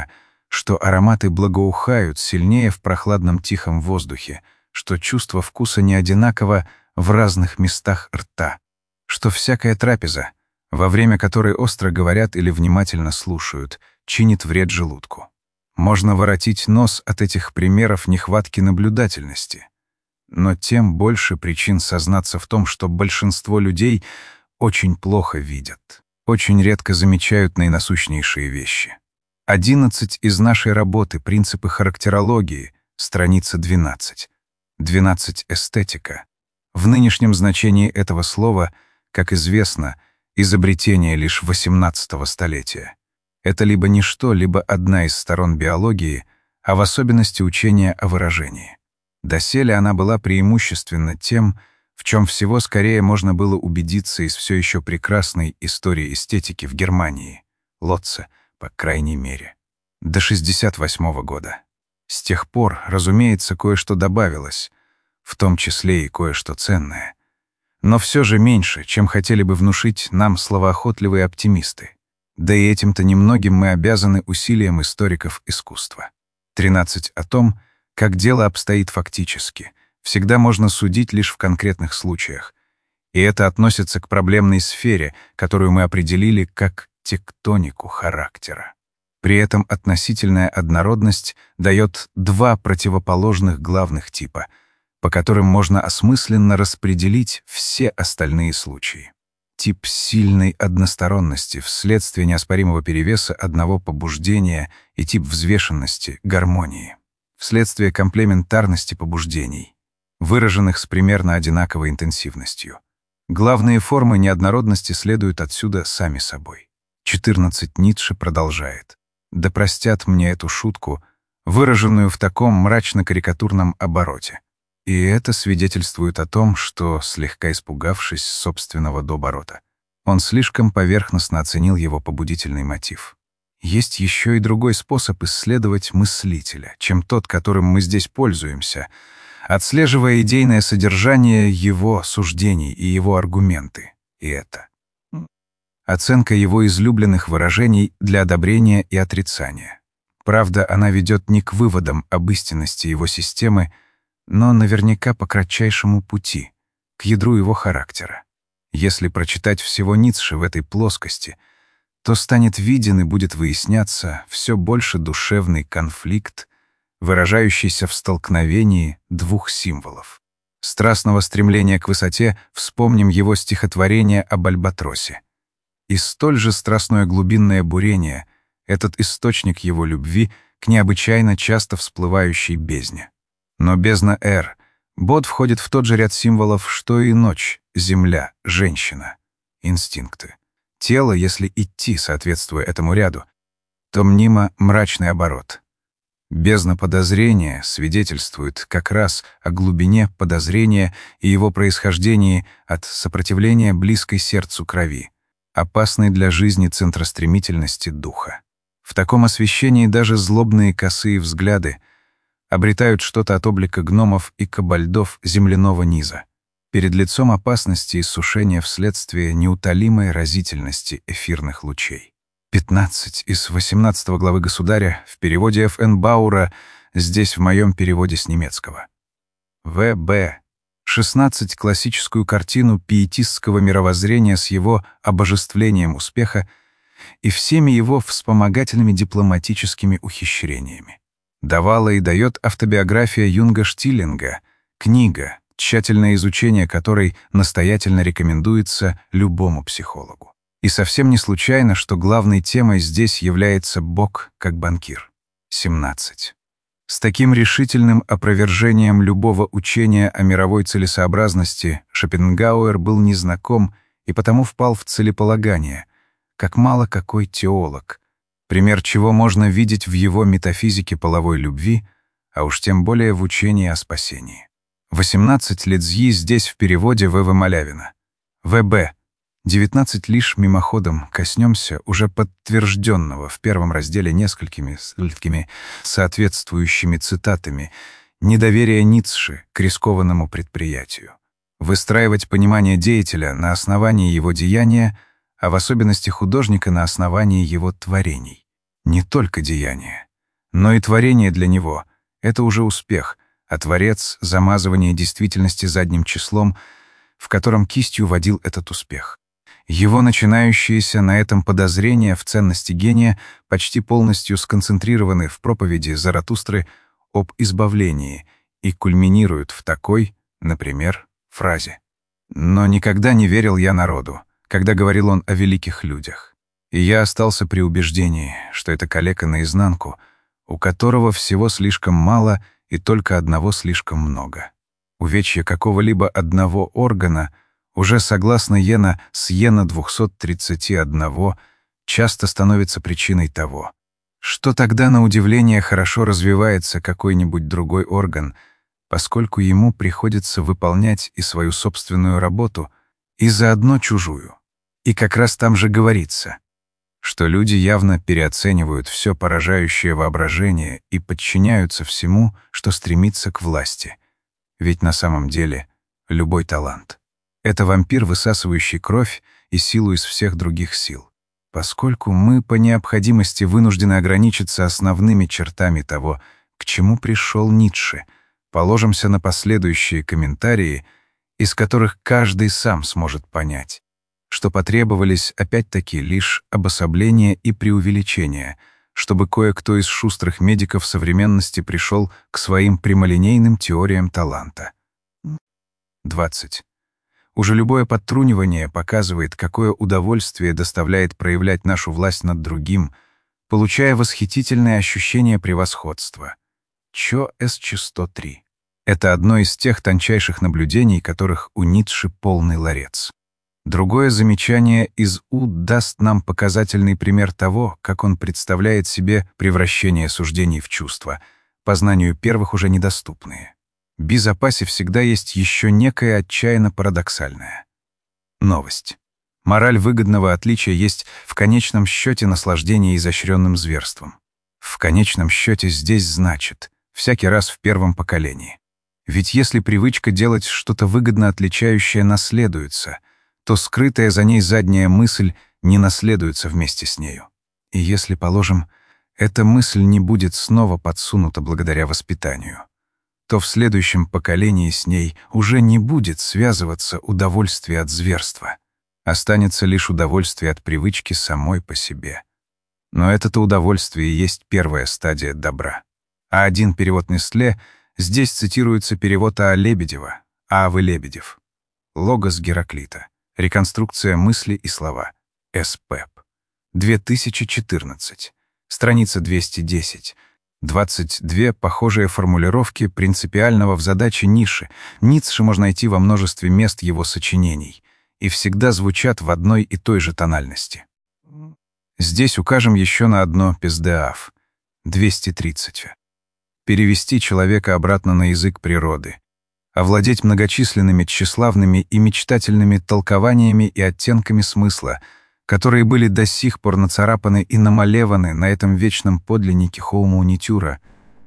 что ароматы благоухают сильнее в прохладном тихом воздухе, что чувство вкуса не одинаково в разных местах рта, что всякая трапеза, во время которой остро говорят или внимательно слушают, чинит вред желудку. Можно воротить нос от этих примеров нехватки наблюдательности. Но тем больше причин сознаться в том, что большинство людей очень плохо видят, очень редко замечают наинасущнейшие вещи. Одиннадцать из нашей работы «Принципы характерологии», страница двенадцать. двенадцать эстетика. В нынешнем значении этого слова, как известно, изобретение лишь восемнадцатого столетия. Это либо ничто, либо одна из сторон биологии, а в особенности учения о выражении. Доселе она была преимущественно тем, в чем всего скорее можно было убедиться из все еще прекрасной истории эстетики в Германии, Лотце, по крайней мере, до шестьдесят восьмого года. С тех пор, разумеется, кое-что добавилось, в том числе и кое-что ценное. Но все же меньше, чем хотели бы внушить нам словоохотливые оптимисты. Да и этим-то немногим мы обязаны усилиям историков искусства. тринадцать о том, как дело обстоит фактически, всегда можно судить лишь в конкретных случаях. И это относится к проблемной сфере, которую мы определили как тектонику характера. При этом относительная однородность дает два противоположных главных типа, по которым можно осмысленно распределить все остальные случаи. Тип сильной односторонности вследствие неоспоримого перевеса одного побуждения и тип взвешенности, гармонии, вследствие комплементарности побуждений, выраженных с примерно одинаковой интенсивностью. Главные формы неоднородности следуют отсюда сами собой. четырнадцать Ницше продолжает. Да простят мне эту шутку, выраженную в таком мрачно-карикатурном обороте. И это свидетельствует о том, что, слегка испугавшись собственного доборота, он слишком поверхностно оценил его побудительный мотив. Есть еще и другой способ исследовать мыслителя, чем тот, которым мы здесь пользуемся, отслеживая идейное содержание его суждений и его аргументы. И это оценка его излюбленных выражений для одобрения и отрицания. Правда, она ведет не к выводам об истинности его системы, но наверняка по кратчайшему пути, к ядру его характера. Если прочитать всего Ницше в этой плоскости, то станет виден и будет выясняться все больше душевный конфликт, выражающийся в столкновении двух символов. Страстного стремления к высоте вспомним его стихотворение об альбатросе. И столь же страстное глубинное бурение — этот источник его любви к необычайно часто всплывающей бездне. Но бездна Р, Бод входит в тот же ряд символов, что и ночь, земля, женщина, инстинкты. Тело, если идти, соответствуя этому ряду, то мнимо мрачный оборот. Бездна подозрения свидетельствует как раз о глубине подозрения и его происхождении от сопротивления близкой сердцу крови, опасной для жизни центростремительности духа. В таком освещении даже злобные косые взгляды обретают что-то от облика гномов и кабальдов земляного низа, перед лицом опасности иссушения вследствие неутолимой разительности эфирных лучей. пятнадцать из восемнадцатой главы «Государя» в переводе Ф Н Баура, здесь в моем переводе с немецкого. В Б шестнадцать классическую картину пиетистского мировоззрения с его обожествлением успеха и всеми его вспомогательными дипломатическими ухищрениями. Давала и дает автобиография Юнга Штиллинга, книга, тщательное изучение которой настоятельно рекомендуется любому психологу. И совсем не случайно, что главной темой здесь является Бог как банкир. семнадцать. С таким решительным опровержением любого учения о мировой целесообразности Шопенгауэр был незнаком и потому впал в целеполагание, как мало какой теолог, пример чего можно видеть в его метафизике половой любви, а уж тем более в учении о спасении. восемнадцать Лидзьи здесь в переводе В В Малявина. В Б девятнадцать лишь мимоходом коснемся уже подтвержденного в первом разделе несколькими несколькими соответствующими цитатами недоверия Ницше к рискованному предприятию. Выстраивать понимание деятеля на основании его деяния, а в особенности художника на основании его творений. Не только деяния, Но и творение для него — это уже успех, а творец — замазывание действительности задним числом, в котором кистью водил этот успех. Его начинающиеся на этом подозрения в ценности гения почти полностью сконцентрированы в проповеди Заратустры об избавлении и кульминируют в такой, например, фразе: «Но никогда не верил я народу, когда говорил он о великих людях. И я остался при убеждении, что это калека наизнанку, у которого всего слишком мало и только одного слишком много. Увечье какого-либо одного органа уже, согласно Йена с Йена двухсот тридцати одного, часто становится причиной того, что тогда, на удивление, хорошо развивается какой-нибудь другой орган, поскольку ему приходится выполнять и свою собственную работу, и заодно чужую. И как раз там же говорится, что люди явно переоценивают все поражающее воображение и подчиняются всему, что стремится к власти. Ведь на самом деле любой талант — это вампир, высасывающий кровь и силу из всех других сил. Поскольку мы по необходимости вынуждены ограничиться основными чертами того, к чему пришел Ницше, положимся на последующие комментарии, из которых каждый сам сможет понять, что потребовались опять-таки лишь обособление и преувеличение, чтобы кое-кто из шустрых медиков современности пришел к своим прямолинейным теориям таланта. двадцать. Уже любое подтрунивание показывает, какое удовольствие доставляет проявлять нашу власть над другим, получая восхитительное ощущение превосходства. Чо эс сто три. Это одно из тех тончайших наблюдений, которых у Ницше полный ларец. Другое замечание из У даст нам показательный пример того, как он представляет себе превращение суждений в чувства, познанию первых уже недоступные. В запасе всегда есть еще некое отчаянно парадоксальное. Новость. Мораль выгодного отличия есть в конечном счете наслаждение изощренным зверством. В конечном счете здесь значит всякий раз в первом поколении. Ведь если привычка делать что-то выгодно отличающее наследуется, то скрытая за ней задняя мысль не наследуется вместе с нею. И если, положим, эта мысль не будет снова подсунута благодаря воспитанию, то в следующем поколении с ней уже не будет связываться удовольствие от зверства. Останется лишь удовольствие от привычки самой по себе. Но это-то удовольствие и есть первая стадия добра. А один перевод Нестле, здесь цитируется перевод А. Лебедева, Авы Лебедев. Логос Гераклита. Реконструкция мысли и слова. С. Пеп. две тысячи четырнадцать. Страница двести десять. двадцать две похожие формулировки принципиального в задаче Ницше. Ницше можно найти во множестве мест его сочинений и всегда звучат в одной и той же тональности. Здесь укажем еще на одно пиздеав. двести тридцать. Перевести человека обратно на язык природы, овладеть многочисленными тщеславными и мечтательными толкованиями и оттенками смысла, которые были до сих пор нацарапаны и намалеваны на этом вечном подлиннике хоумоунитюра.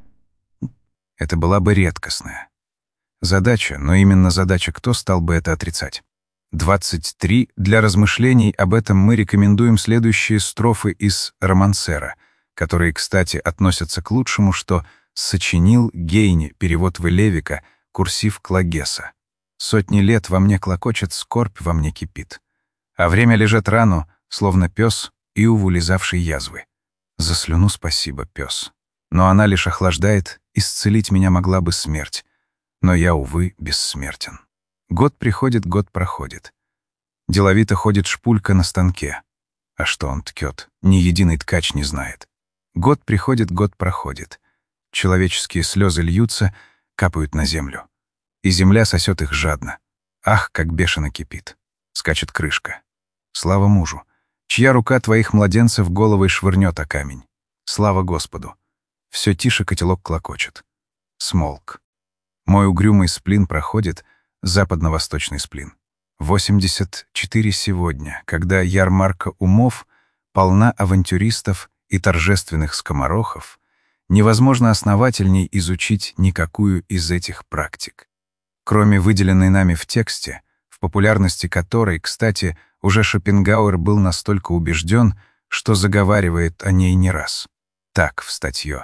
Это была бы редкостная задача, но именно задача, кто стал бы это отрицать. двадцать три. Для размышлений об этом мы рекомендуем следующие строфы из «Романсера», которые, кстати, относятся к лучшему, что сочинил Гейне, перевод Велевика, курсив Клагеса. «Сотни лет во мне клокочет, скорбь во мне кипит. А время лежит рану, словно пес, и увулизавший язвы. За слюну спасибо, пес. Но она лишь охлаждает, исцелить меня могла бы смерть. Но я, увы, бессмертен. Год приходит, год проходит. Деловито ходит шпулька на станке. А что он ткет, ни единый ткач не знает. Год приходит, год проходит. Человеческие слезы льются, капают на землю. И земля сосет их жадно. Ах, как бешено кипит. Скачет крышка. Слава мужу, чья рука твоих младенцев головой швырнет о камень. Слава Господу. Все тише котелок клокочет. Смолк. Мой угрюмый сплин проходит, западно-восточный сплин. восемьдесят четыре сегодня, когда ярмарка умов полна авантюристов и торжественных скоморохов, невозможно основательней изучить никакую из этих практик. Кроме выделенной нами в тексте, в популярности которой, кстати, уже Шопенгауэр был настолько убежден, что заговаривает о ней не раз. Так, в статье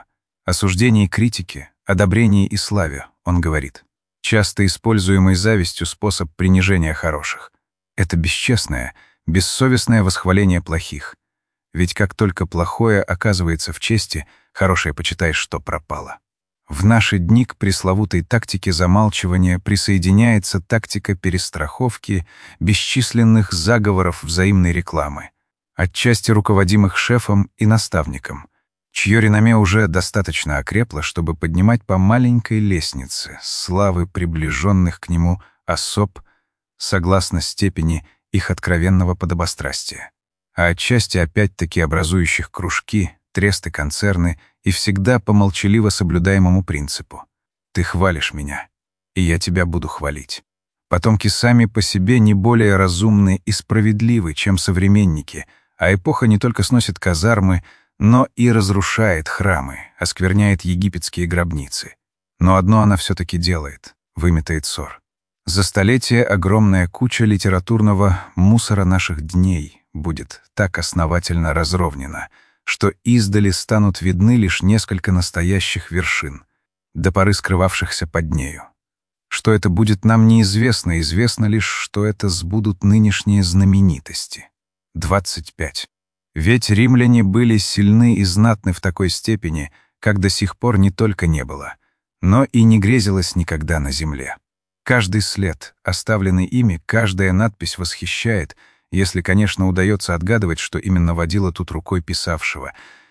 Осуждении критики, одобрении и славе, он говорит. Часто используемый завистью способ принижения хороших. Это бесчестное, бессовестное восхваление плохих. Ведь как только плохое оказывается в чести, хорошее почитай, что пропало. В наши дни к пресловутой тактике замалчивания присоединяется тактика перестраховки, бесчисленных заговоров взаимной рекламы, отчасти руководимых шефом и наставником, чье реноме уже достаточно окрепло, чтобы поднимать по маленькой лестнице славы приближенных к нему особ согласно степени их откровенного подобострастия, а отчасти опять-таки образующих кружки, тресты, концерны и всегда по молчаливо соблюдаемому принципу. «Ты хвалишь меня, и я тебя буду хвалить». Потомки сами по себе не более разумны и справедливы, чем современники, а эпоха не только сносит казармы, но и разрушает храмы, оскверняет египетские гробницы. Но одно она все-таки делает — выметает ссор. За столетие огромная куча литературного мусора наших дней будет так основательно разровнена, что издали станут видны лишь несколько настоящих вершин, до поры скрывавшихся под нею. Что это будет, нам неизвестно, известно лишь, что это сбудут нынешние знаменитости. двадцать пять. Ведь римляне были сильны и знатны в такой степени, как до сих пор не только не было, но и не грезилось никогда на земле. Каждый след, оставленный ими, каждая надпись восхищает, если, конечно, удается отгадывать, что именно водила тут рукой писавшего.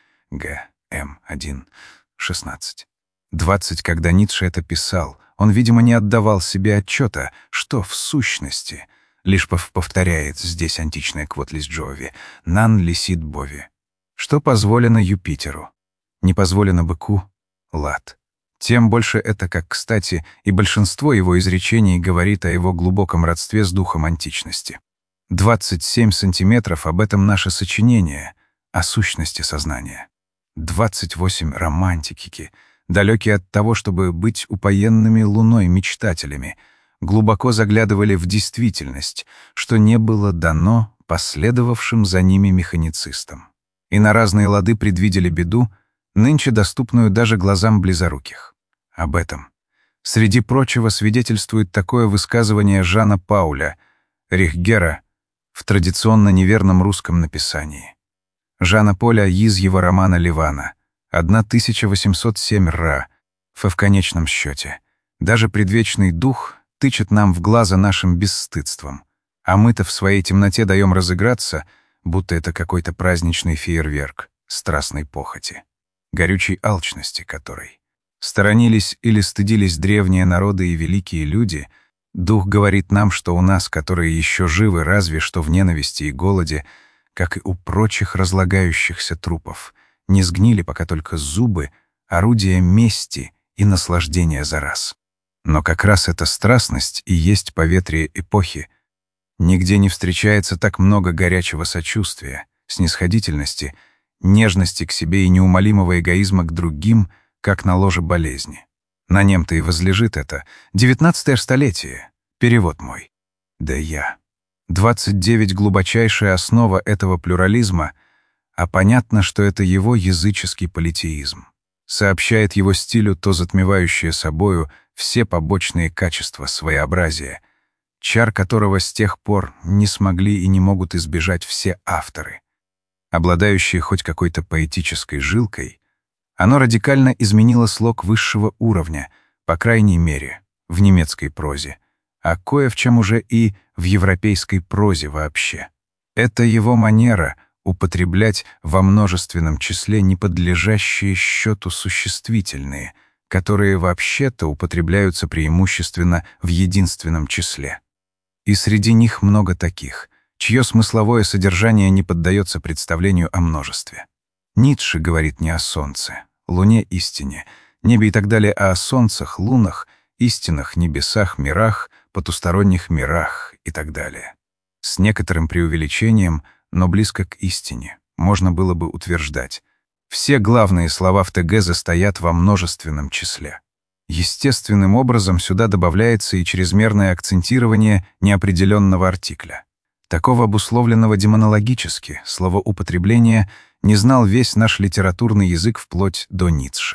Г. М. один. шестнадцать. двадцать, когда Ницше это писал, он, видимо, не отдавал себе отчета, что в сущности, лишь повторяет здесь античная квотлис Джови, «нан лисит бови». Что позволено Юпитеру, не позволено быку — лад. Тем больше это, как кстати, и большинство его изречений говорит о его глубоком родстве с духом античности. двадцать семь сантиметров — об этом наше сочинение, о сущности сознания. двадцать восемь — романтики, далекие от того, чтобы быть упоенными луной мечтателями, глубоко заглядывали в действительность, что не было дано последовавшим за ними механицистам. И на разные лады предвидели беду, нынче доступную даже глазам близоруких. Об этом, среди прочего, свидетельствует такое высказывание Жана Пауля, Рихгера, в традиционно неверном русском написании. Жана Поля из его романа «Ливана», тысяча восемьсот семь ра, в конечном счете. Даже предвечный дух тычет нам в глаза нашим бесстыдством, а мы-то в своей темноте даем разыграться, будто это какой-то праздничный фейерверк страстной похоти, горючей алчности которой сторонились или стыдились древние народы и великие люди. Дух говорит нам, что у нас, которые еще живы разве что в ненависти и голоде, как и у прочих разлагающихся трупов, не сгнили пока только зубы, орудия мести и наслаждения за раз. Но как раз эта страстность и есть поветрие эпохи. Нигде не встречается так много горячего сочувствия, снисходительности, нежности к себе и неумолимого эгоизма к другим, как на ложе болезни. На нем-то и возлежит это. Девятнадцатое столетие. Перевод мой. Да я. двадцать девять — глубочайшая основа этого плюрализма, а понятно, что это его языческий политеизм. Сообщает его стилю то затмевающее собою все побочные качества своеобразия, чар которого с тех пор не смогли и не могут избежать все авторы. Обладающие хоть какой-то поэтической жилкой, оно радикально изменило слог высшего уровня, по крайней мере, в немецкой прозе, а кое в чем уже и в европейской прозе вообще. Это его манера употреблять во множественном числе неподлежащие счету существительные, которые вообще-то употребляются преимущественно в единственном числе. И среди них много таких, чье смысловое содержание не поддается представлению о множестве. Ницше говорит не о солнце, луне, истине, небе и так далее, а о солнцах, лунах, истинных небесах, мирах, потусторонних мирах и так далее. С некоторым преувеличением, но близко к истине, можно было бы утверждать. Все главные слова в ТГ стоят во множественном числе. Естественным образом сюда добавляется и чрезмерное акцентирование неопределенного артикля. Такого обусловленного демонологически словоупотребления не знал весь наш литературный язык вплоть до Ницше.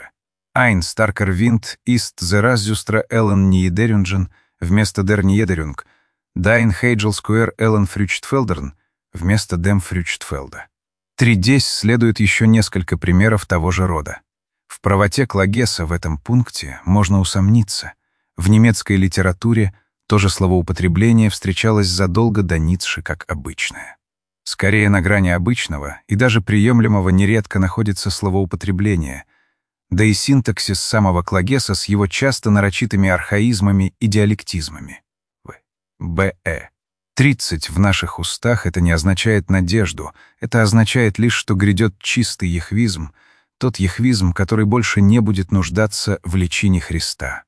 Ein starker Wind ist the Razzustra Ellen Niederungen вместо der Niederung, Dein Heigelskуer Ellen Früchtfeldern вместо dem Früchtfelda. Тридесь следует еще несколько примеров того же рода. В правоте Клагеса в этом пункте можно усомниться. В немецкой литературе то же словоупотребление встречалось задолго до Ницше как обычное. Скорее на грани обычного и даже приемлемого нередко находится словоупотребление, да и синтаксис самого Клагеса с его часто нарочитыми архаизмами и диалектизмами. В. Б. Э. тридцать в наших устах — это не означает надежду, это означает лишь, что грядет чистый яхвизм, тот яхвизм, который больше не будет нуждаться в личине Христа.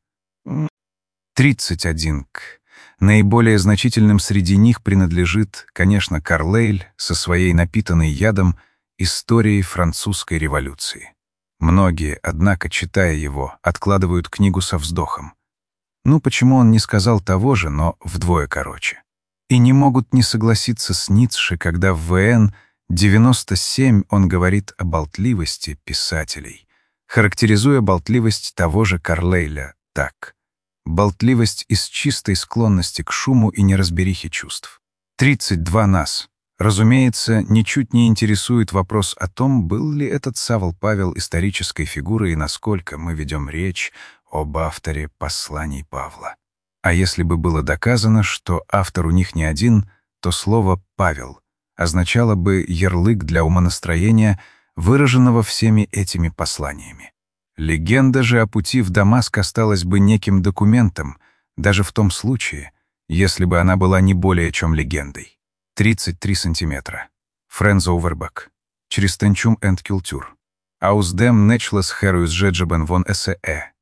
тридцать один к. Наиболее значительным среди них принадлежит, конечно, Карлейль со своей напитанной ядом историей французской революции. Многие, однако, читая его, откладывают книгу со вздохом. Ну, почему он не сказал того же, но вдвое короче? И не могут не согласиться с Ницше, когда в вэ эн девяносто семь он говорит о болтливости писателей, характеризуя болтливость того же Карлейля так: болтливость из чистой склонности к шуму и неразберихе чувств. тридцать два нас. Разумеется, ничуть не интересует вопрос о том, был ли этот Савл Павел исторической фигурой и насколько мы ведем речь об авторе посланий Павла. А если бы было доказано, что автор у них не один, то слово «Павел» означало бы ярлык для умонастроения, выраженного всеми этими посланиями. Легенда же о пути в Дамаск осталась бы неким документом, даже в том случае, если бы она была не более чем легендой. тридцать три сантиметра. Френз Овербак. Через Тенчум энд Культур. Ауздем Нечлес Херуис Жеджебен вон Эсэ.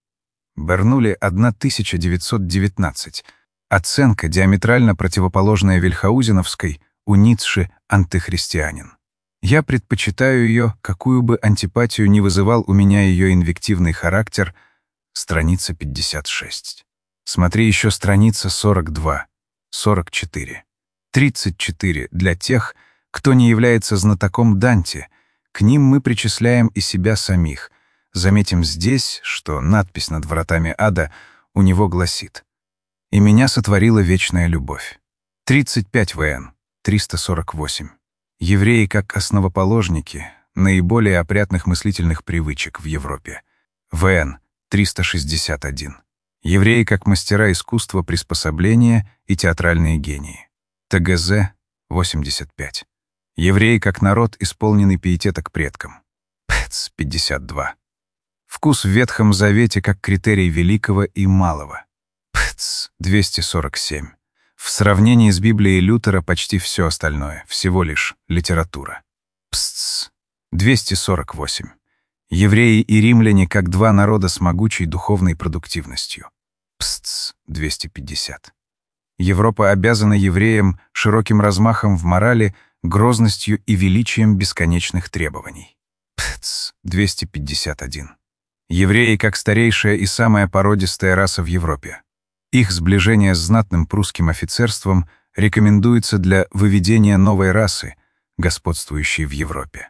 Бернули тысяча девятьсот девятнадцать. Оценка, диаметрально противоположная Вильхаузеновской, у Ницше антихристианин. Я предпочитаю ее, какую бы антипатию ни вызывал у меня ее инвективный характер, страница пятьдесят шесть. Смотри еще страница сорок два, сорок четыре. тридцать четыре для тех, кто не является знатоком Данте. К ним мы причисляем и себя самих. Заметим здесь, что надпись над вратами ада у него гласит: «И меня сотворила вечная любовь». тридцать пять вэ эн, триста сорок восемь. Евреи как основоположники наиболее опрятных мыслительных привычек в Европе. вэ эн, триста шестьдесят один. Евреи как мастера искусства приспособления и театральные гении. тэ гэ зэ, восемьдесят пять. Евреи как народ, исполненный пиетета к предкам. Пэц, пятьдесят два. Вкус в Ветхом Завете как критерий великого и малого. Пэц, двести сорок семь. В сравнении с Библией Лютера почти все остальное, всего лишь литература. Псц, двести сорок восемь. Евреи и римляне как два народа с могучей духовной продуктивностью. Псц, двести пятьдесят. Европа обязана евреям широким размахом в морали, грозностью и величием бесконечных требований. Пц, двести пятьдесят один. Евреи как старейшая и самая породистая раса в Европе. Их сближение с знатным прусским офицерством рекомендуется для выведения новой расы, господствующей в Европе.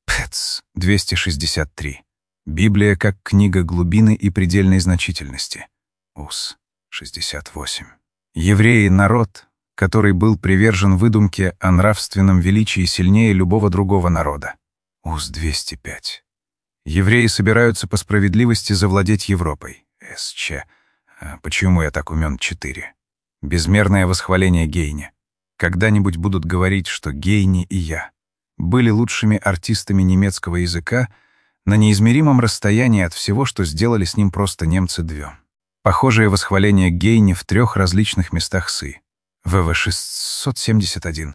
Пц, двести шестьдесят три. Библия как книга глубины и предельной значительности. Ус, шестьдесят восемь. Евреи — народ, который был привержен выдумке о нравственном величии сильнее любого другого народа. Уз двести пять. Евреи собираются по справедливости завладеть Европой. СЧ. Почему я так умен? четыре. Безмерное восхваление Гейне. Когда-нибудь будут говорить, что Гейне и я были лучшими артистами немецкого языка на неизмеримом расстоянии от всего, что сделали с ним просто немцы две. Похожее восхваление Гейне в трех различных местах СЫ. ВВ шестьсот семьдесят один,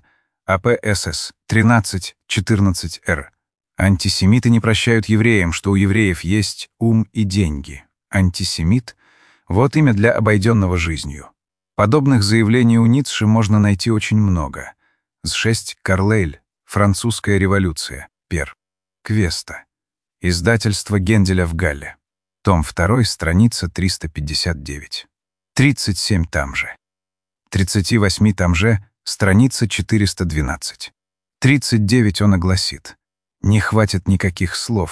АПСС тринадцать четырнадцать эр. Антисемиты не прощают евреям, что у евреев есть ум и деньги. Антисемит — вот имя для обойденного жизнью. Подобных заявлений у Ницше можно найти очень много. С шесть Карлейль, Французская революция, Пер. Квеста. Издательство Генделя в Галле. Том два, страница триста пятьдесят девять. тридцать семь там же. тридцать восемь там же, страница четыреста двенадцать. тридцать девять он огласит: «Не хватит никаких слов,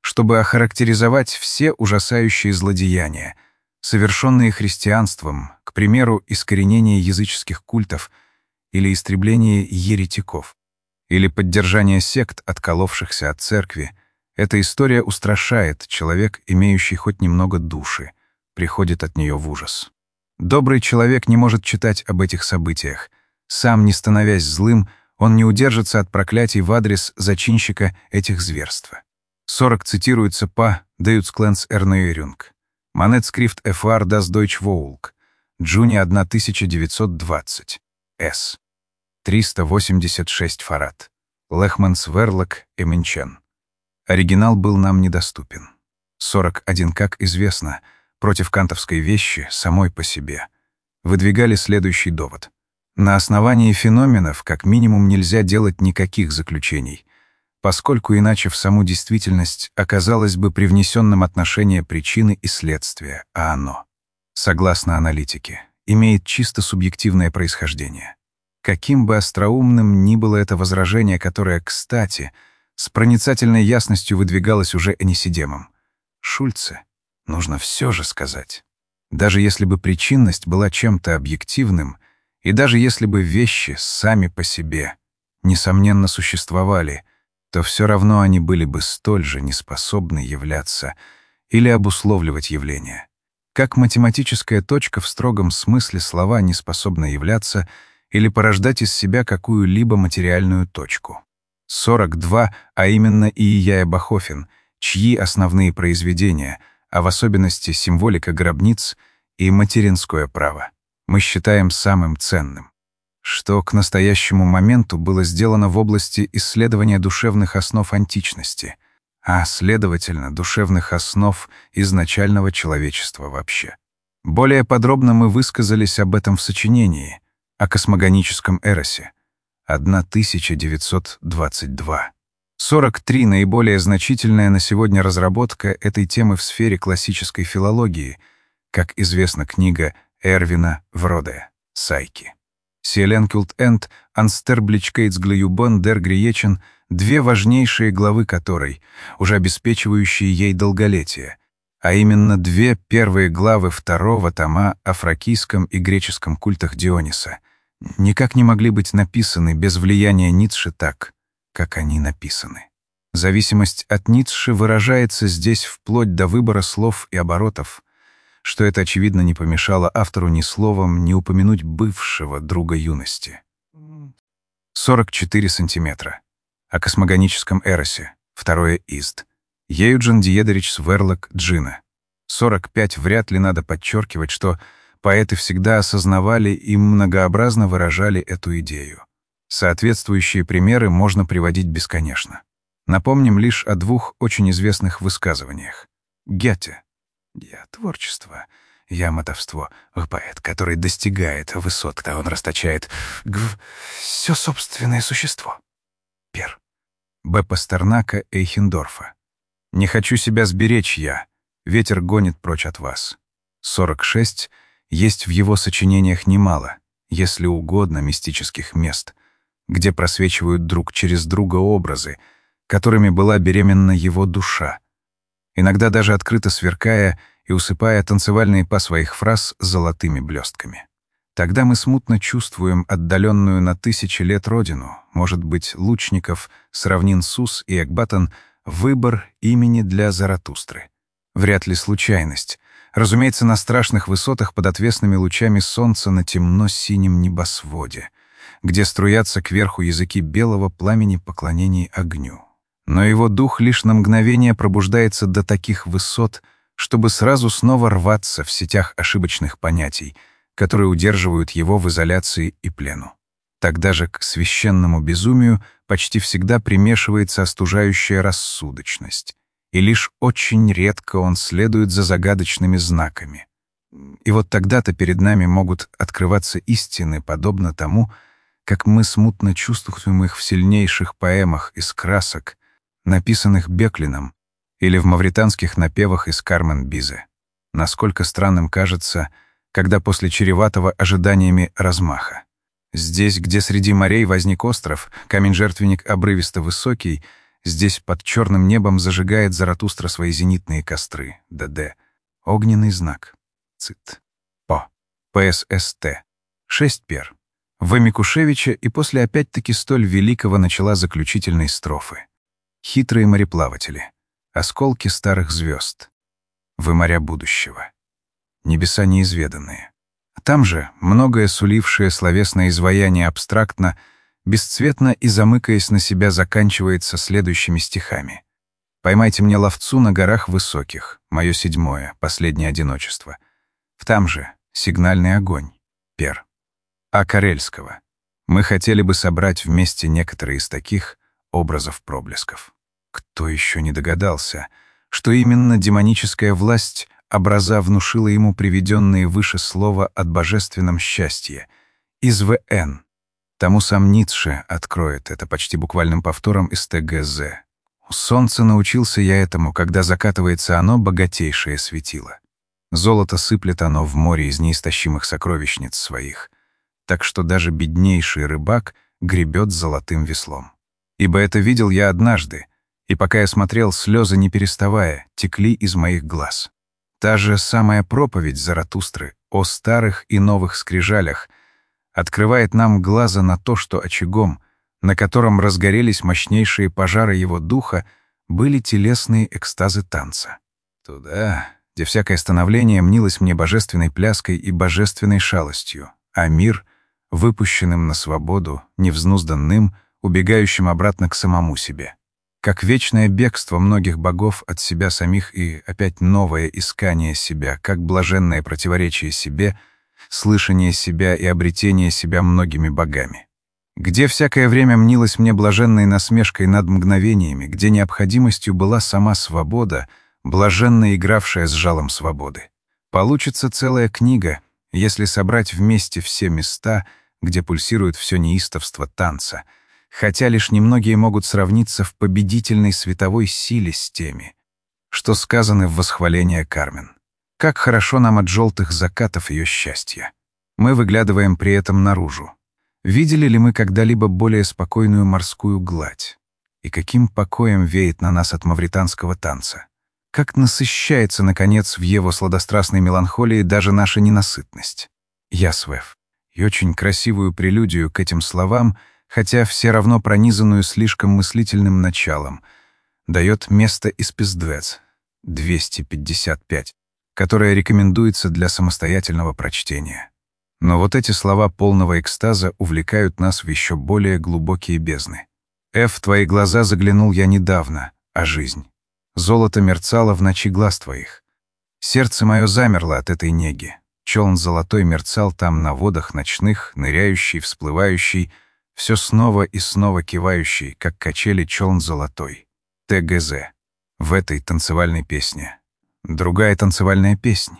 чтобы охарактеризовать все ужасающие злодеяния, совершенные христианством, к примеру, искоренение языческих культов или истребление еретиков, или поддержание сект, отколовшихся от церкви. Эта история устрашает, человек, имеющий хоть немного души, приходит от нее в ужас. Добрый человек не может читать об этих событиях. Сам, не становясь злым, он не удержится от проклятий в адрес зачинщика этих зверств. сорок цитируется по «Deutschlands Erneuerung», «Manetskrift фр das Deutsche Volk», Джуни тысяча девятьсот двадцать, С. триста восемьдесят шесть фарад, Лехманс Верлок и Менчен. Оригинал был нам недоступен. сорок один, как известно, против кантовской вещи самой по себе выдвигали следующий довод. На основании феноменов как минимум нельзя делать никаких заключений, поскольку иначе в саму действительность оказалось бы привнесенным отношение причины и следствия, а оно, согласно аналитике, имеет чисто субъективное происхождение. Каким бы остроумным ни было это возражение, которое, кстати, с проницательной ясностью выдвигалось уже Энисидемом, Шульце нужно все же сказать. Даже если бы причинность была чем-то объективным, и даже если бы вещи сами по себе, несомненно, существовали, то все равно они были бы столь же неспособны являться или обусловливать явления. Как математическая точка в строгом смысле слова не способна являться или порождать из себя какую-либо материальную точку. сорок два, а именно Иея Бахофен, чьи основные произведения, а в особенности символика гробниц и материнское право, мы считаем самым ценным, что к настоящему моменту было сделано в области исследования душевных основ античности, а, следовательно, душевных основ изначального человечества вообще. Более подробно мы высказались об этом в сочинении о космогоническом эросе, тысяча девятьсот двадцать два. сорок три — наиболее значительная на сегодня разработка этой темы в сфере классической филологии, как известна книга Эрвина Вроде «Сайки». «Сиеленкульт энд Анстербличкейтсглюбон дер Гриечен», две важнейшие главы которой, уже обеспечивающие ей долголетие, а именно две первые главы второго тома о фракийском и греческом культах Диониса, никак не могли быть написаны без влияния Ницше так, как они написаны. Зависимость от Ницше выражается здесь вплоть до выбора слов и оборотов, что это, очевидно, не помешало автору ни словом не упомянуть бывшего друга юности. сорок четыре сантиметра. О космогоническом эросе. Второе изд. Еюджин Диедерич Сверлок Джина. сорок пять. Вряд ли надо подчеркивать, что поэты всегда осознавали и многообразно выражали эту идею. Соответствующие примеры можно приводить бесконечно. Напомним лишь о двух очень известных высказываниях. Гете. «Я — творчество, я — мотовство, поэт, который достигает высот, когда он расточает гв... все собственное существо». Пер. Б. Пастернака Эйхендорфа. «Не хочу себя сберечь я, ветер гонит прочь от вас». сорок шесть. Есть в его сочинениях немало, если угодно, мистических мест, где просвечивают друг через друга образы, которыми была беременна его душа, иногда даже открыто сверкая и усыпая танцевальные па своих фраз золотыми блестками. Тогда мы смутно чувствуем отдаленную на тысячи лет родину, может быть, Лучников, с равнин Сус и Экбатан, выбор имени для Заратустры. Вряд ли случайность. Разумеется, на страшных высотах под отвесными лучами солнца на темно-синем небосводе, где струятся кверху языки белого пламени поклонений огню. Но его дух лишь на мгновение пробуждается до таких высот, чтобы сразу снова рваться в сетях ошибочных понятий, которые удерживают его в изоляции и плену. Тогда же к священному безумию почти всегда примешивается остужающая рассудочность, и лишь очень редко он следует за загадочными знаками. И вот тогда-то перед нами могут открываться истины, подобно тому, как мы смутно чувствуем их в сильнейших поэмах из красок, написанных Беклином, или в мавританских напевах из Кармен Бизе. Насколько странным кажется, когда после чреватого ожиданиями размаха. Здесь, где среди морей возник остров, камень-жертвенник обрывисто высокий, Здесь под черным небом зажигает Заратустра свои зенитные костры. ДД. Огненный знак. Цит. По. ПССТ. Шесть пер. В Микушевича и после опять-таки столь великого начала заключительной строфы. Хитрые мореплаватели. Осколки старых звезд. Вы моря будущего. Небеса неизведанные. Там же многое сулившее словесное изваяние абстрактно, бесцветно и замыкаясь на себя заканчивается следующими стихами. «Поймайте мне ловцу на горах высоких, мое седьмое, последнее одиночество». В там же сигнальный огонь. Пер. А Карельского. Мы хотели бы собрать вместе некоторые из таких образов проблесков. Кто еще не догадался, что именно демоническая власть образа внушила ему приведенные выше слова от божественном счастье из ВН. Тому сам Ницше откроет это почти буквальным повтором из ТГЗ. У солнца научился я этому, когда закатывается оно богатейшее светило. Золото сыплет оно в море из неистощимых сокровищниц своих, так что даже беднейший рыбак гребет золотым веслом. Ибо это видел я однажды, и пока я смотрел, слезы не переставая текли из моих глаз. Та же самая проповедь Заратустры о старых и новых скрижалях открывает нам глаза на то, что очагом, на котором разгорелись мощнейшие пожары его духа, были телесные экстазы танца. Туда, где всякое становление мнилось мне божественной пляской и божественной шалостью, а мир — выпущенным на свободу, невзнузданным, убегающим обратно к самому себе. Как вечное бегство многих богов от себя самих и опять новое искание себя, как блаженное противоречие себе, слышание себя и обретение себя многими богами. Где всякое время мнилось мне блаженной насмешкой над мгновениями, где необходимостью была сама свобода, блаженно игравшая с жалом свободы. Получится целая книга, если собрать вместе все места, где пульсирует все неистовство танца, хотя лишь немногие могут сравниться в победительной световой силе с теми, что сказаны в восхваление Кармен. Как хорошо нам от желтых закатов ее счастья. Мы выглядываем при этом наружу. Видели ли мы когда-либо более спокойную морскую гладь? И каким покоем веет на нас от мавританского танца? Как насыщается, наконец, в его сладострастной меланхолии даже наша ненасытность? Ясвев. И очень красивую прелюдию к этим словам, хотя все равно пронизанную слишком мыслительным началом, дает место из Пиздвец, двести пятьдесят пять, которое рекомендуется для самостоятельного прочтения. Но вот эти слова полного экстаза увлекают нас в еще более глубокие бездны. «Ф, в твои глаза заглянул я недавно, а жизнь. Золото мерцало в ночи глаз твоих. Сердце мое замерло от этой неги. Челн золотой мерцал там на водах ночных, ныряющий, всплывающий, все снова и снова кивающий, как качели челн золотой. ТГЗ. В этой танцевальной песне. Другая танцевальная песнь.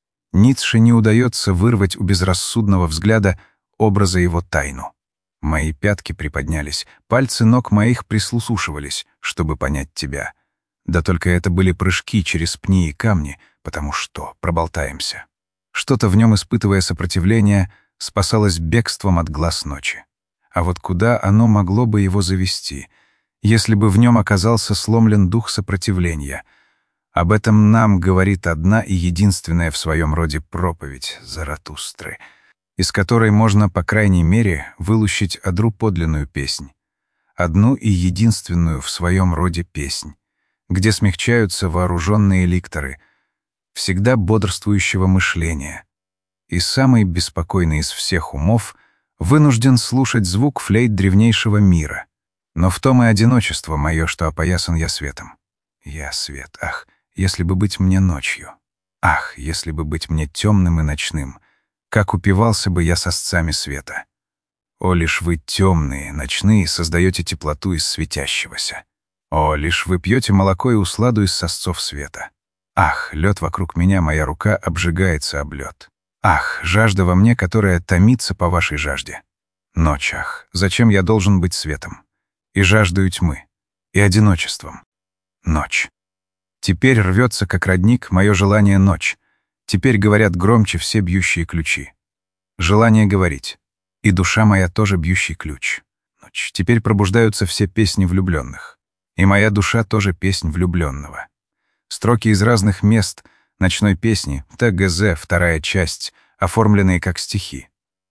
Ницше не удается вырвать у безрассудного взгляда образа его тайну. Мои пятки приподнялись, пальцы ног моих прислушивались, чтобы понять тебя. Да только это были прыжки через пни и камни, потому что проболтаемся. Что-то в нем, испытывая сопротивление, спасалось бегством от глаз ночи. А вот куда оно могло бы его завести, если бы в нем оказался сломлен дух сопротивления? Об этом нам говорит одна и единственная в своем роде проповедь Заратустры, из которой можно, по крайней мере, вылущить одру подлинную песнь. Одну и единственную в своем роде песнь, где смягчаются вооруженные ликторы, всегда бодрствующего мышления. И самый беспокойный из всех умов вынужден слушать звук флейт древнейшего мира. Но в том и одиночество мое, что опоясан я светом. Я свет, ах, если бы быть мне ночью. Ах, если бы быть мне темным и ночным, как упивался бы я сосцами света. О, лишь вы темные, ночные, создаете теплоту из светящегося. О, лишь вы пьете молоко и усладу из сосцов света. Ах, лед вокруг меня, моя рука обжигается об лед. Ах, жажда во мне, которая томится по вашей жажде. Ночь, ах, зачем я должен быть светом? И жаждою тьмы, и одиночеством. Ночь. Теперь рвется, как родник, мое желание ночь. Теперь говорят громче все бьющие ключи. Желание говорить. И душа моя тоже бьющий ключ. Ночь. Теперь пробуждаются все песни влюбленных. И моя душа тоже песнь влюбленного. Строки из разных мест ночной песни, Т Г З, вторая часть, оформленные как стихи.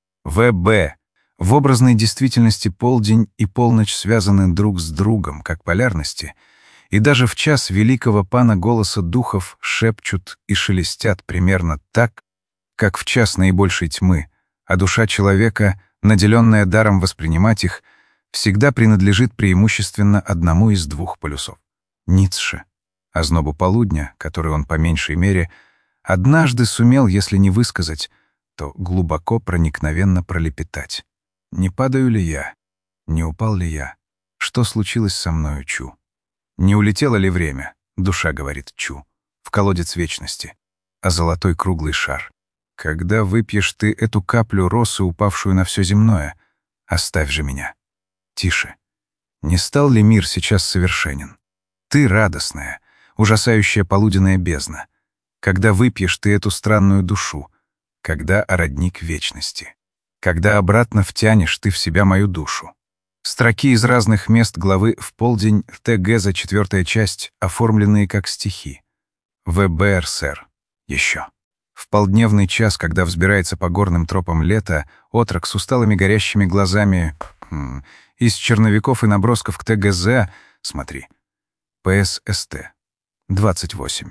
В Б. В образной действительности полдень и полночь связаны друг с другом, как полярности, и даже в час великого пана голоса духов шепчут и шелестят примерно так, как в час наибольшей тьмы, а душа человека, наделенная даром воспринимать их, всегда принадлежит преимущественно одному из двух полюсов. Ницше, ознобу полудня, который он по меньшей мере однажды сумел, если не высказать, то глубоко проникновенно пролепетать. Не падаю ли я? Не упал ли я? Что случилось со мною, Чу? Не улетело ли время? Душа говорит Чу. В колодец вечности. А золотой круглый шар. Когда выпьешь ты эту каплю росы, упавшую на все земное, оставь же меня. Тише. Не стал ли мир сейчас совершенен? Ты радостная, ужасающая полуденная бездна. Когда выпьешь ты эту странную душу, когда о родник вечности, когда обратно втянешь ты в себя мою душу. Строки из разных мест главы «В полдень» Т Г за четвертая часть, оформленные как стихи. В Б Р С Р. Еще. В полдневный час, когда взбирается по горным тропам лето, отрок с усталыми горящими глазами хм, из черновиков и набросков к Т Г З, смотри. П С С Т. двадцать восемь.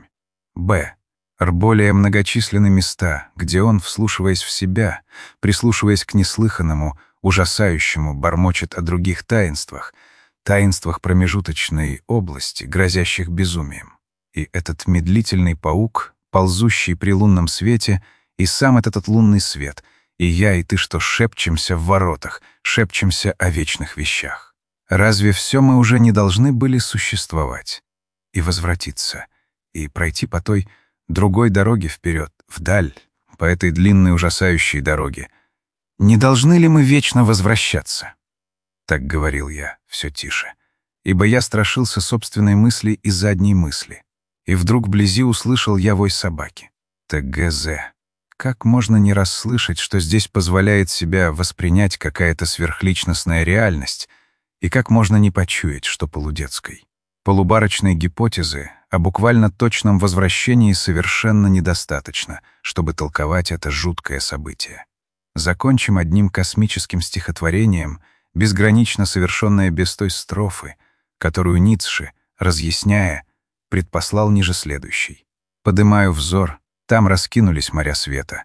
Б. Р. Более многочисленны места, где он, вслушиваясь в себя, прислушиваясь к неслыханному, ужасающему, бормочет о других таинствах, таинствах промежуточной области, грозящих безумием. И этот медлительный паук, ползущий при лунном свете, и сам этот лунный свет, и я, и ты, что шепчемся в воротах, шепчемся о вечных вещах. Разве все мы уже не должны были существовать и возвратиться, и пройти по той другой дороге вперед, вдаль, по этой длинной ужасающей дороге? Не должны ли мы вечно возвращаться? Так говорил я, все тише, ибо я страшился собственной мысли и задней мысли. И вдруг вблизи услышал я вой собаки. Т Г З. Как можно не расслышать, что здесь позволяет себя воспринять какая-то сверхличностная реальность, и как можно не почуять, что полудетской? Полубарочной гипотезы о буквально точном возвращении совершенно недостаточно, чтобы толковать это жуткое событие. Закончим одним космическим стихотворением, безгранично совершенное без той строфы, которую Ницше, разъясняя, предпослал ниже следующей. Подымаю взор, там раскинулись моря света.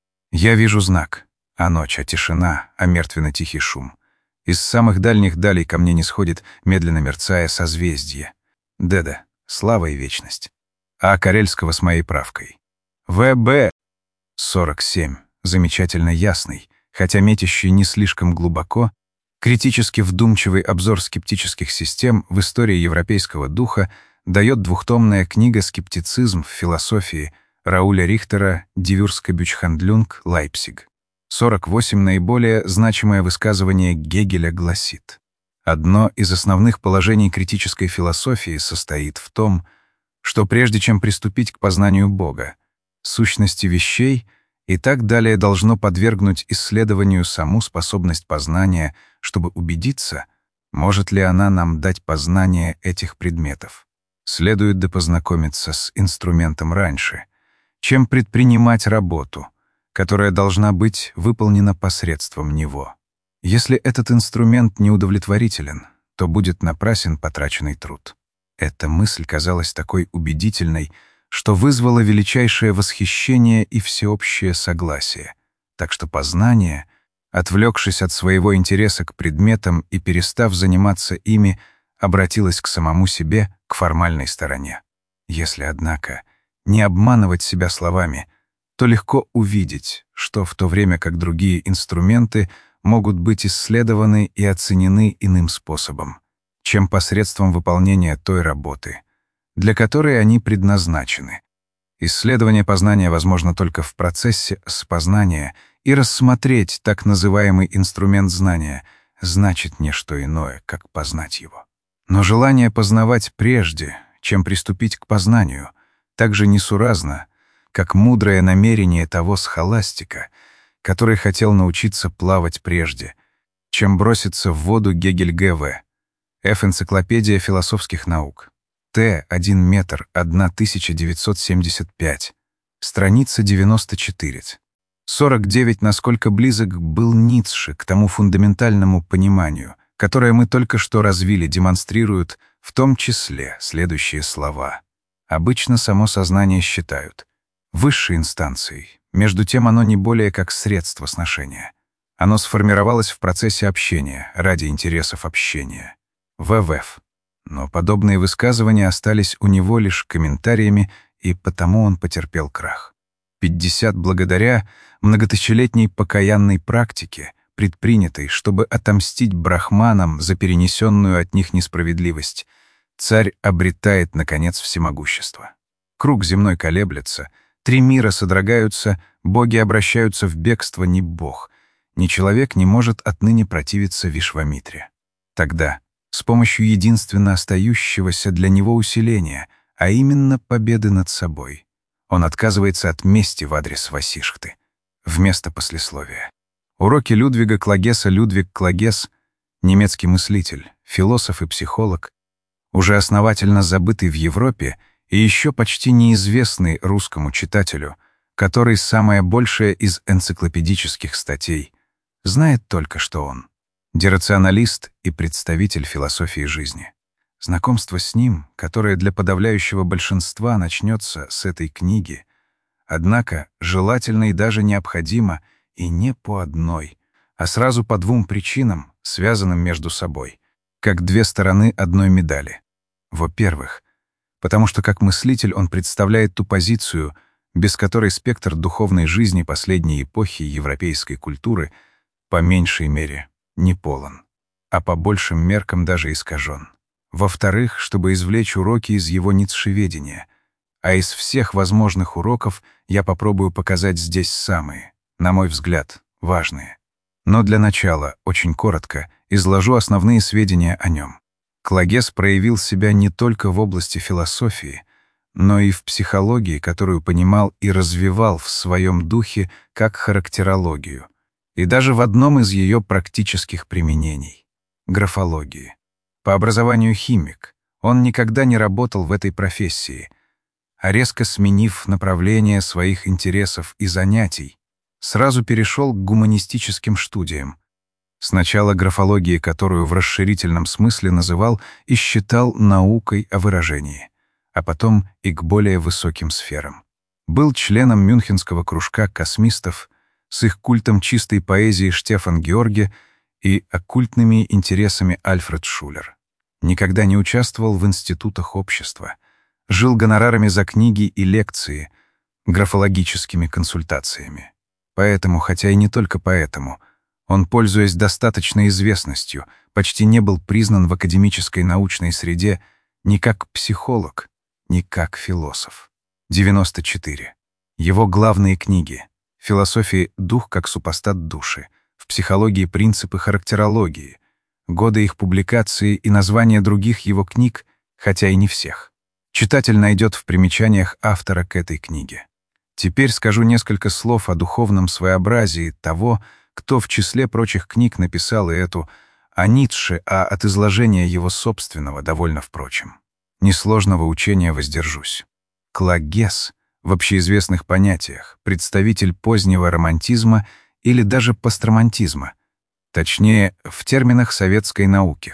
Я вижу знак, а ночь, а тишина, а мертвенно-тихий шум. Из самых дальних далей ко мне не сходит, медленно мерцая, созвездие. Деда, слава и вечность. А Карельского с моей правкой. В Б сорок семь. Замечательно ясный, хотя метящий не слишком глубоко, критически вдумчивый обзор скептических систем в истории европейского духа дает двухтомная книга «Скептицизм в философии» Рауля Рихтера «Дивюрске-Бючхандлюнг, Лейпциг». сорок восемь. Наиболее значимое высказывание Гегеля гласит: «Одно из основных положений критической философии состоит в том, что прежде чем приступить к познанию Бога, сущности вещей и так далее должно подвергнуть исследованию саму способность познания, чтобы убедиться, может ли она нам дать познание этих предметов. Следует допознакомиться с инструментом раньше, чем предпринимать работу, которая должна быть выполнена посредством него. Если этот инструмент неудовлетворителен, то будет напрасен потраченный труд». Эта мысль казалась такой убедительной, что вызвало величайшее восхищение и всеобщее согласие, так что познание, отвлекшись от своего интереса к предметам и перестав заниматься ими, обратилось к самому себе, к формальной стороне. Если, однако, не обманывать себя словами, то легко увидеть, что в то время как другие инструменты могут быть исследованы и оценены иным способом, чем посредством выполнения той работы, для которой они предназначены. Исследование познания возможно только в процессе спознания, и рассмотреть так называемый инструмент знания значит не что иное, как познать его. Но желание познавать прежде, чем приступить к познанию, так же несуразно, как мудрое намерение того схоластика, который хотел научиться плавать прежде, чем броситься в воду Гегель Г В Ф. Энциклопедия философских наук. Т. один метр, тысяча девятьсот семьдесят пять. Страница девяносто четыре. сорок девять. Насколько близок был Ницше к тому фундаментальному пониманию, которое мы только что развили, демонстрируют в том числе следующие слова. Обычно само сознание считают высшей инстанцией, между тем оно не более как средство сношения. Оно сформировалось в процессе общения, ради интересов общения. В В Ф. Но подобные высказывания остались у него лишь комментариями, и потому он потерпел крах. пятьдесят. Благодаря многотысячелетней покаянной практике, предпринятой, чтобы отомстить брахманам за перенесенную от них несправедливость, царь обретает, наконец, всемогущество. Круг земной колеблется, три мира содрогаются, боги обращаются в бегство, ни бог, ни человек не может отныне противиться Вишвамитре. Тогда, с помощью единственно остающегося для него усиления, а именно победы над собой, он отказывается от мести в адрес Васиштхты. Вместо послесловия. Уроки Людвига Клагеса. Людвиг Клагес, немецкий мыслитель, философ и психолог, уже основательно забытый в Европе и еще почти неизвестный русскому читателю, который самое большее из энциклопедических статей знает только, что он — дерационалист и представитель философии жизни. Знакомство с ним, которое для подавляющего большинства начнется с этой книги, однако желательно и даже необходимо и не по одной, а сразу по двум причинам, связанным между собой, как две стороны одной медали. Во-первых, потому что как мыслитель он представляет ту позицию, без которой спектр духовной жизни последней эпохи европейской культуры по меньшей мере не полон, а по большим меркам даже искажен. Во-вторых, чтобы извлечь уроки из его ницшеведения, а из всех возможных уроков я попробую показать здесь самые, на мой взгляд, важные. Но для начала, очень коротко, изложу основные сведения о нем. Клагес проявил себя не только в области философии, но и в психологии, которую понимал и развивал в своем духе как характерологию, и даже в одном из ее практических применений — графологии. По образованию химик, он никогда не работал в этой профессии, а резко сменив направление своих интересов и занятий, сразу перешел к гуманистическим студиям. Сначала графологии, которую в расширительном смысле называл и считал наукой о выражении, а потом и к более высоким сферам. Был членом Мюнхенского кружка космистов с их культом чистой поэзии Штефан Георге и оккультными интересами Альфред Шулер. Никогда не участвовал в институтах общества, жил гонорарами за книги и лекции, графологическими консультациями. Поэтому, хотя и не только поэтому, он, пользуясь достаточной известностью, почти не был признан в академической научной среде ни как психолог, ни как философ. девяносто четыре. Его главные книги — в философии «Дух как супостат души», в психологии «Принципы характерологии», годы их публикации и названия других его книг, хотя и не всех. Читатель найдет в примечаниях автора к этой книге. Теперь скажу несколько слов о духовном своеобразии того, кто в числе прочих книг написал и эту, о Ницше, а от изложения его собственного довольно впрочем. Несложного учения воздержусь. Клагес в общеизвестных понятиях, представитель позднего романтизма или даже постромантизма, точнее, в терминах советской науки,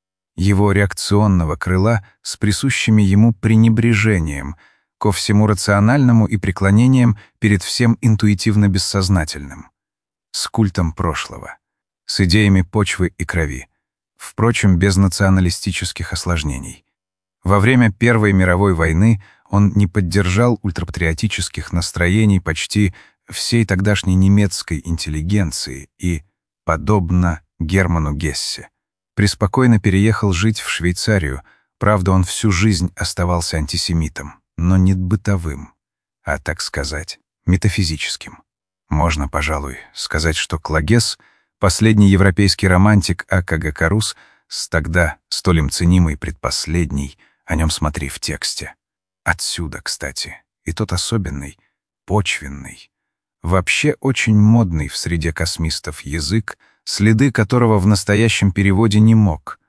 его реакционного крыла с присущими ему пренебрежением ко всему рациональному и преклонением перед всем интуитивно-бессознательным, с культом прошлого, с идеями почвы и крови, впрочем, без националистических осложнений. Во время Первой мировой войны он не поддержал ультрапатриотических настроений почти всей тогдашней немецкой интеллигенции и, подобно Герману Гессе, преспокойно переехал жить в Швейцарию, правда, он всю жизнь оставался антисемитом, но не бытовым, а, так сказать, метафизическим. Можно, пожалуй, сказать, что Клагес — последний европейский романтик, а Кагагарус с тогда столь им ценимый предпоследний, о нем смотри в тексте. Отсюда, кстати, и тот особенный, почвенный, вообще очень модный в среде космистов язык, следы которого в настоящем переводе не мог,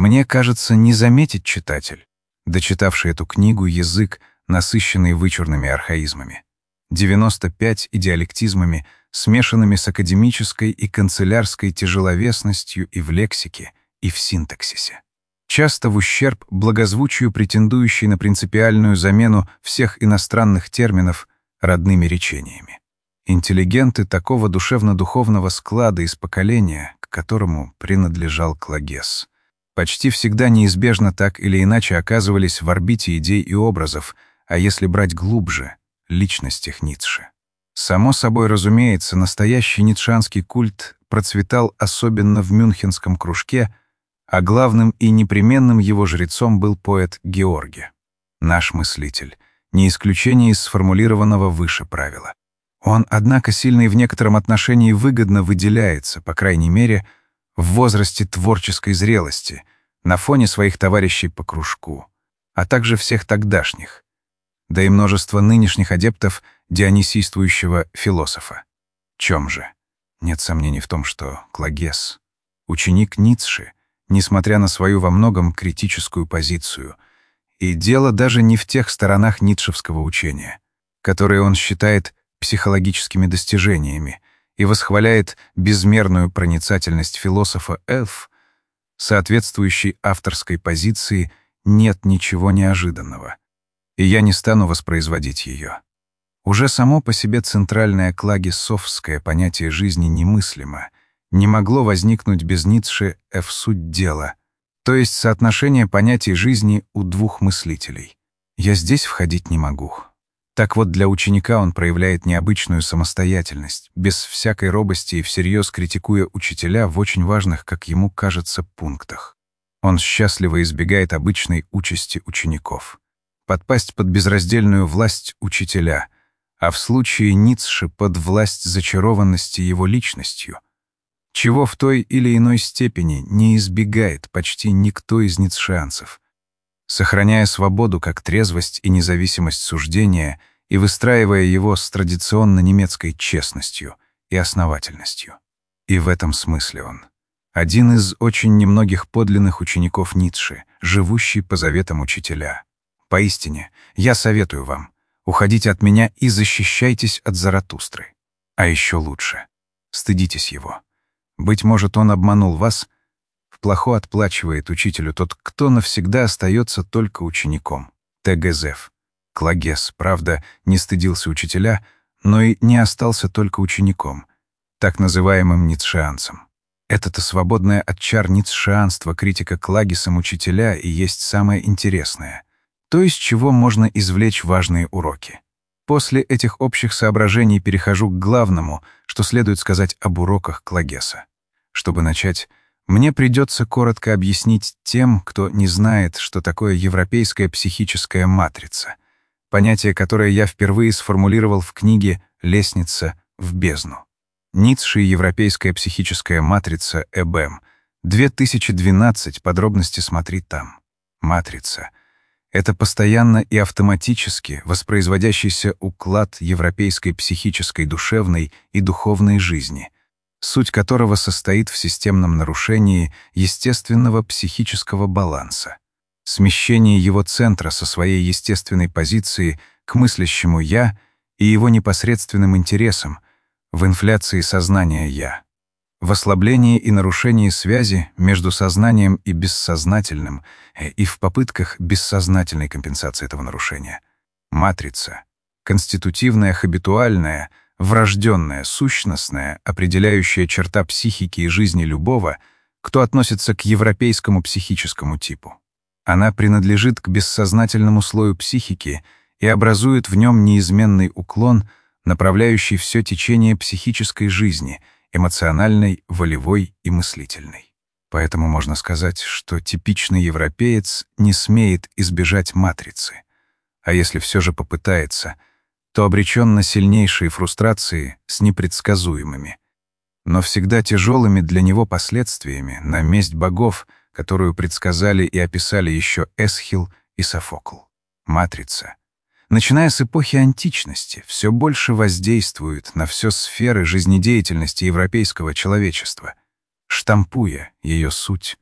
Мне кажется, не заметит читатель, дочитавший эту книгу, язык, насыщенный вычурными архаизмами. девяносто пять идиалектизмами, смешанными с академической и канцелярской тяжеловесностью и в лексике, и в синтаксисе. Часто в ущерб благозвучию, претендующей на принципиальную замену всех иностранных терминов родными речениями. Интеллигенты такого душевно-духовного склада из поколения, к которому принадлежал Клагес, почти всегда неизбежно так или иначе оказывались в орбите идей и образов, а если брать глубже — личностях Ницше. Само собой разумеется, настоящий ницшеанский культ процветал особенно в мюнхенском кружке, а главным и непременным его жрецом был поэт Георге. Наш мыслитель — не исключение из сформулированного выше правила. Он, однако, сильно и в некотором отношении выгодно выделяется, по крайней мере, в возрасте творческой зрелости, на фоне своих товарищей по кружку, а также всех тогдашних, да и множество нынешних адептов дионисийствующего философа. Чем же? Нет сомнений в том, что Клагес — ученик Ницше, несмотря на свою во многом критическую позицию, и дело даже не в тех сторонах ницшевского учения, которые он считает психологическими достижениями и восхваляет безмерную проницательность философа Ф, соответствующей авторской позиции «нет ничего неожиданного», и я не стану воспроизводить ее. Уже само по себе центральное клагесовское понятие жизни немыслимо, не могло возникнуть без Ницше «Ф суть дела», то есть соотношение понятий жизни у двух мыслителей. Я здесь входить не могу. Так вот, для ученика он проявляет необычную самостоятельность, без всякой робости и всерьез критикуя учителя в очень важных, как ему кажется, пунктах. Он счастливо избегает обычной участи учеников — подпасть под безраздельную власть учителя, а в случае Ницше под власть зачарованности его личностью, чего в той или иной степени не избегает почти никто из ницшеанцев, сохраняя свободу как трезвость и независимость суждения и выстраивая его с традиционно немецкой честностью и основательностью. И в этом смысле он один из очень немногих подлинных учеников Ницше, живущий по заветам учителя. Поистине, я советую вам, уходите от меня и защищайтесь от Заратустры. А еще лучше, стыдитесь его. Быть может, он обманул вас. Плохо отплачивает учителю тот, кто навсегда остается только учеником. Т Г Зев. Клагес, правда, не стыдился учителя, но и не остался только учеником, так называемым ницшеанцем. Это-то свободное от чар ницшеанства критика Клагесом учителя и есть самое интересное, то, из чего можно извлечь важные уроки. После этих общих соображений перехожу к главному, что следует сказать об уроках Клагеса. Чтобы начать, мне придется коротко объяснить тем, кто не знает, что такое европейская психическая матрица, понятие, которое я впервые сформулировал в книге «Лестница в бездну». Ницше и европейская психическая матрица ЭБЭМ. две тысячи двенадцать, подробности смотри там. Матрица — это постоянно и автоматически воспроизводящийся уклад европейской психической, душевной и духовной жизни, суть которого состоит в системном нарушении естественного психического баланса, смещении его центра со своей естественной позиции к мыслящему «я» и его непосредственным интересам, в инфляции сознания «я», в ослаблении и нарушении связи между сознанием и бессознательным и в попытках бессознательной компенсации этого нарушения. Матрица — конститутивная, хабитуальная, врожденная, сущностная, определяющая черта психики и жизни любого, кто относится к европейскому психическому типу. Она принадлежит к бессознательному слою психики и образует в нем неизменный уклон, направляющий все течение психической жизни, эмоциональной, волевой и мыслительной. Поэтому можно сказать, что типичный европеец не смеет избежать матрицы, а если все же попытается — то обречен на сильнейшие фрустрации с непредсказуемыми, но всегда тяжелыми для него последствиями на месть богов, которую предсказали и описали еще Эсхил и Софокл. Матрица, начиная с эпохи античности, все больше воздействует на все сферы жизнедеятельности европейского человечества, штампуя ее суть,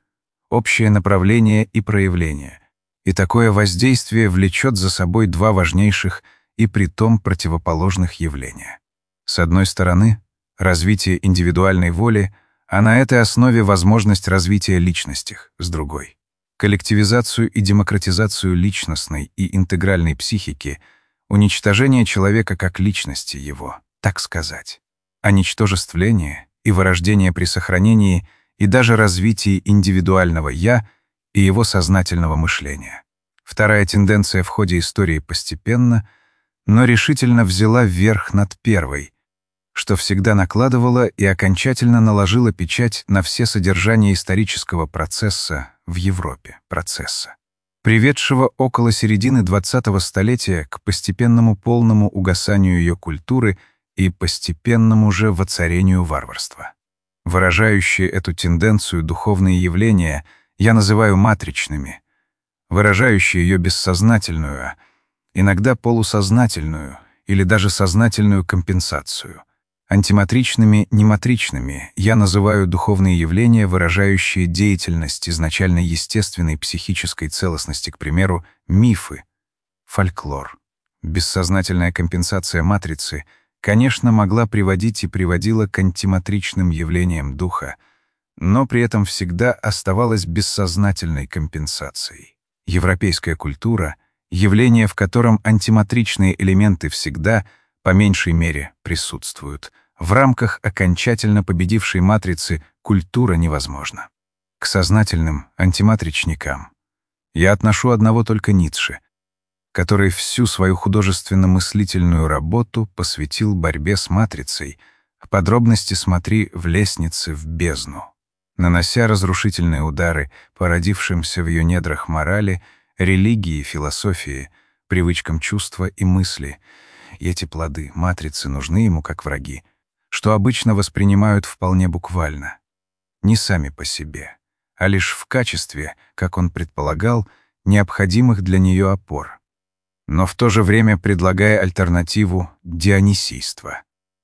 общее направление и проявление. И такое воздействие влечет за собой два важнейших и притом противоположных явления. С одной стороны, развитие индивидуальной воли, а на этой основе возможность развития личности, с другой — коллективизацию и демократизацию личностной и интегральной психики, уничтожение человека как личности его, так сказать, оничтожествление и вырождение при сохранении и даже развитии индивидуального «я» и его сознательного мышления. Вторая тенденция в ходе истории постепенно, но решительно взяла верх над первой, что всегда накладывало и окончательно наложило печать на все содержание исторического процесса в Европе, процесса, приведшего около середины двадцатого столетия к постепенному полному угасанию ее культуры и постепенному же воцарению варварства. Выражающие эту тенденцию духовные явления я называю матричными, выражающие ее бессознательную, иногда полусознательную или даже сознательную компенсацию. Антиматричными, нематричными я называю духовные явления, выражающие деятельность изначально естественной психической целостности, к примеру, мифы, фольклор. Бессознательная компенсация матрицы, конечно, могла приводить и приводила к антиматричным явлениям духа, но при этом всегда оставалась бессознательной компенсацией. Европейская культура — явление, в котором антиматричные элементы всегда, по меньшей мере, присутствуют. В рамках окончательно победившей матрицы культура невозможна. К сознательным антиматричникам я отношу одного только Ницше, который всю свою художественно-мыслительную работу посвятил борьбе с матрицей. В подробности смотри в «Лестнице в бездну», нанося разрушительные удары породившимся в ее недрах морали, религии, философии, привычкам чувства и мысли. И эти плоды матрицы нужны ему как враги, что обычно воспринимают вполне буквально, не сами по себе, а лишь в качестве, как он предполагал, необходимых для нее опор, но в то же время предлагая альтернативу дионисийства.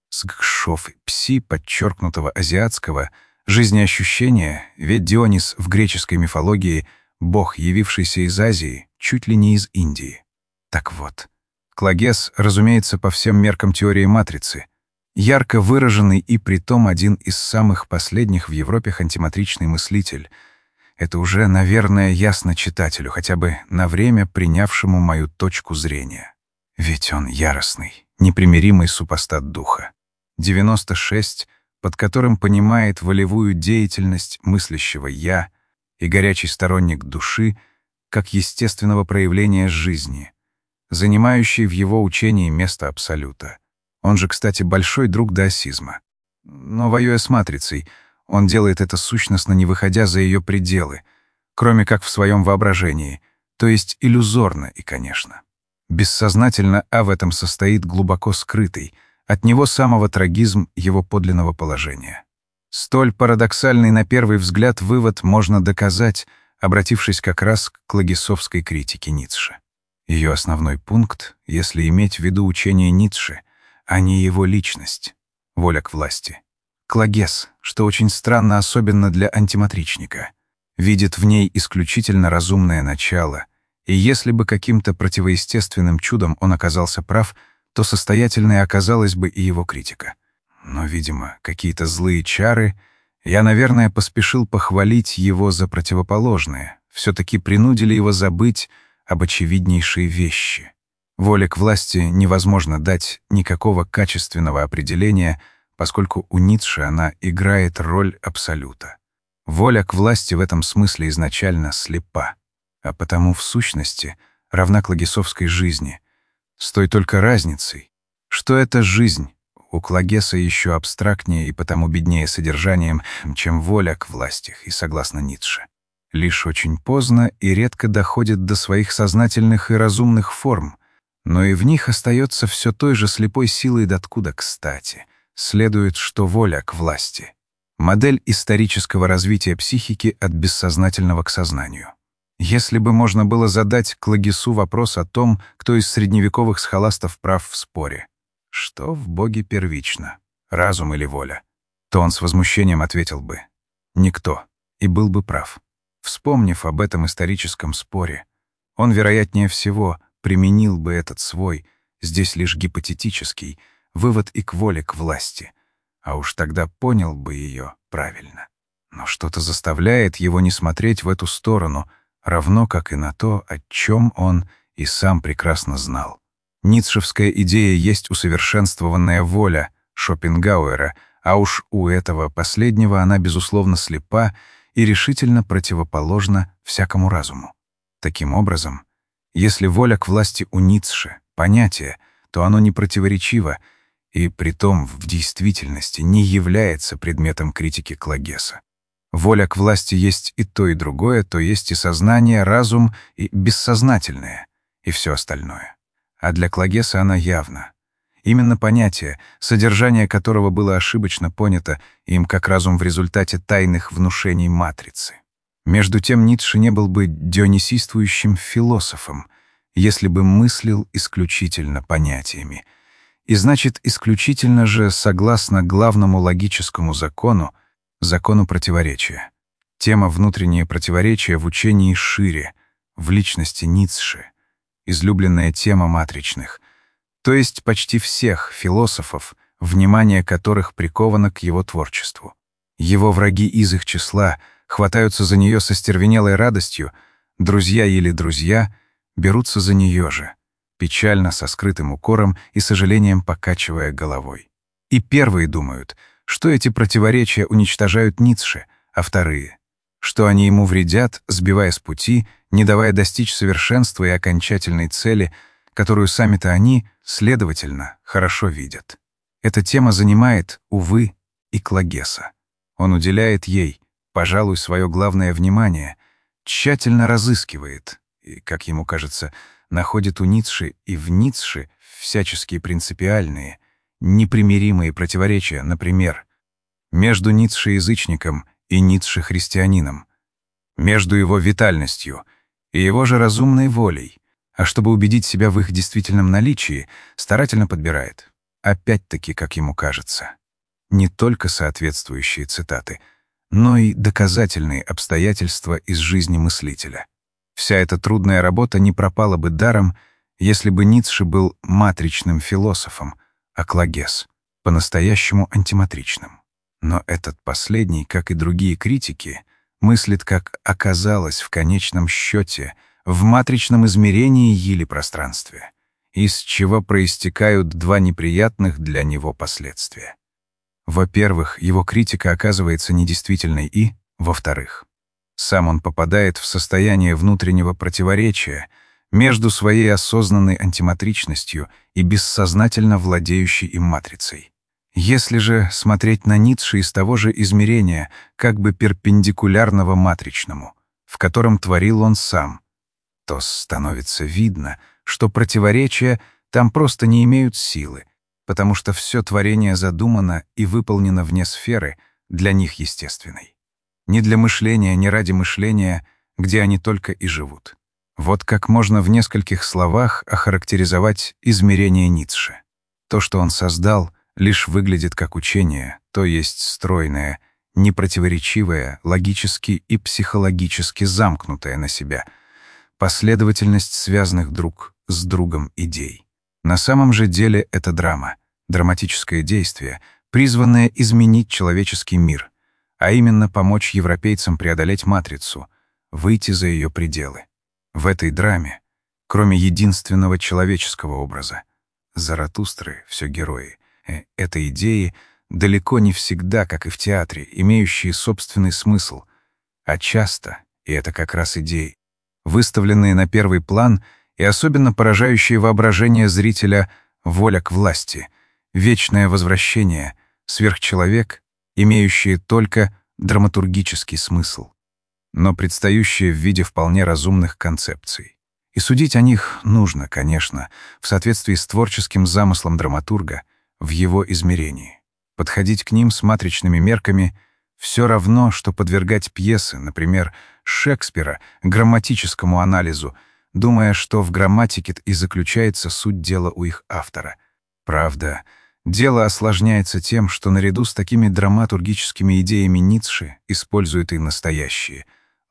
Сгшов пси подчеркнутого азиатского жизнеощущения, ведь Дионис в греческой мифологии — бог, явившийся из Азии, чуть ли не из Индии. Так вот, Клагес, разумеется, по всем меркам теории матрицы, ярко выраженный и притом один из самых последних в Европе антиматричный мыслитель. Это уже, наверное, ясно читателю, хотя бы на время принявшему мою точку зрения. Ведь он яростный, непримиримый супостат духа. девяносто шесть, под которым понимает волевую деятельность мыслящего «я» и горячий сторонник души как естественного проявления жизни, занимающий в его учении место абсолюта. Он же, кстати, большой друг даосизма. Но, воюя с матрицей, он делает это сущностно, не выходя за ее пределы, кроме как в своем воображении, то есть иллюзорно и, конечно. Бессознательно А в этом состоит глубоко скрытый, от него самого трагизм его подлинного положения. Столь парадоксальный на первый взгляд вывод можно доказать, обратившись как раз к клагесовской критике Ницше. Ее основной пункт, если иметь в виду учение Ницше, а не его личность, воля к власти. Клагес, что очень странно особенно для антиматричника, видит в ней исключительно разумное начало, и если бы каким-то противоестественным чудом он оказался прав, то состоятельной оказалась бы и его критика. Но, видимо, какие-то злые чары, я, наверное, поспешил похвалить его за противоположное, все-таки принудили его забыть об очевиднейшей вещи. Воле к власти невозможно дать никакого качественного определения, поскольку у Ницше она играет роль абсолюта. Воля к власти в этом смысле изначально слепа, а потому в сущности равна клагесовской жизни, с той только разницей, что эта жизнь у Клагеса еще абстрактнее и потому беднее содержанием, чем воля к власти, и согласно Ницше. Лишь очень поздно и редко доходит до своих сознательных и разумных форм, но и в них остается все той же слепой силой, докуда, кстати, следует, что воля к власти — модель исторического развития психики от бессознательного к сознанию. Если бы можно было задать Клагесу вопрос о том, кто из средневековых схоластов прав в споре, что в Боге первично, разум или воля, то он с возмущением ответил бы: никто, и был бы прав. Вспомнив об этом историческом споре, он, вероятнее всего, применил бы этот свой, здесь лишь гипотетический, вывод и к воле к власти, а уж тогда понял бы ее правильно. Но что-то заставляет его не смотреть в эту сторону, равно как и на то, о чем он и сам прекрасно знал. Ницшевская идея есть усовершенствованная воля Шопенгауэра, а уж у этого последнего она, безусловно, слепа и решительно противоположна всякому разуму. Таким образом, если воля к власти у Ницше — понятие, то оно не противоречиво и, притом, в действительности не является предметом критики Клагеса. Воля к власти есть и то, и другое, то есть и сознание, разум, и бессознательное, и все остальное. А для Клагеса она явна. Именно понятие, содержание которого было ошибочно понято им как разум в результате тайных внушений матрицы. Между тем Ницше не был бы дионисийствующим философом, если бы мыслил исключительно понятиями. И значит, исключительно же согласно главному логическому закону, закону противоречия. Тема внутреннее противоречие в учении шире, в личности Ницше, излюбленная тема матричных, то есть почти всех философов, внимание которых приковано к его творчеству. Его враги из их числа хватаются за нее со стервенелой радостью, друзья или друзья берутся за нее же, печально, со скрытым укором и сожалением покачивая головой. И первые думают, что эти противоречия уничтожают Ницше, а вторые, что они ему вредят, сбивая с пути, не давая достичь совершенства и окончательной цели, которую сами-то они, следовательно, хорошо видят. Эта тема занимает, увы, и Клагеса. Он уделяет ей, пожалуй, свое главное внимание, тщательно разыскивает и, как ему кажется, находит у Ницше и в Ницше всяческие принципиальные, непримиримые противоречия, например, между Ницше-язычником и Ницше-христианином, между его витальностью и его же разумной волей, а чтобы убедить себя в их действительном наличии, старательно подбирает, опять-таки, как ему кажется, не только соответствующие цитаты, но и доказательные обстоятельства из жизни мыслителя. Вся эта трудная работа не пропала бы даром, если бы Ницше был матричным философом, а Клагес — по-настоящему антиматричным. Но этот последний, как и другие критики, мыслит, как оказалось в конечном счете, в матричном измерении или пространстве, из чего проистекают два неприятных для него последствия. Во-первых, его критика оказывается недействительной и, во-вторых, сам он попадает в состояние внутреннего противоречия между своей осознанной антиматричностью и бессознательно владеющей им матрицей. Если же смотреть на Ницше из того же измерения, как бы перпендикулярного матричному, в котором творил он сам, то становится видно, что противоречия там просто не имеют силы, потому что все творение задумано и выполнено вне сферы, для них естественной. Не для мышления, не ради мышления, где они только и живут. Вот как можно в нескольких словах охарактеризовать измерение Ницше. То, что он создал, лишь выглядит как учение, то есть стройное, непротиворечивое, логически и психологически замкнутое на себя, последовательность связанных друг с другом идей. На самом же деле это драма, драматическое действие, призванное изменить человеческий мир, а именно помочь европейцам преодолеть матрицу, выйти за ее пределы. В этой драме, кроме единственного человеческого образа, Заратустры, все герои, э, этой идеи далеко не всегда, как и в театре, имеющие собственный смысл, а часто, и это как раз идеи, выставленные на первый план и особенно поражающие воображение зрителя воля к власти, вечное возвращение, сверхчеловек, имеющие только драматургический смысл, но предстающие в виде вполне разумных концепций. И судить о них нужно, конечно, в соответствии с творческим замыслом драматурга в его измерении. Подходить к ним с матричными мерками все равно, что подвергать пьесы, например, Шекспира, грамматическому анализу, думая, что в грамматике и заключается суть дела у их автора. Правда, дело осложняется тем, что наряду с такими драматургическими идеями Ницше использует и настоящие,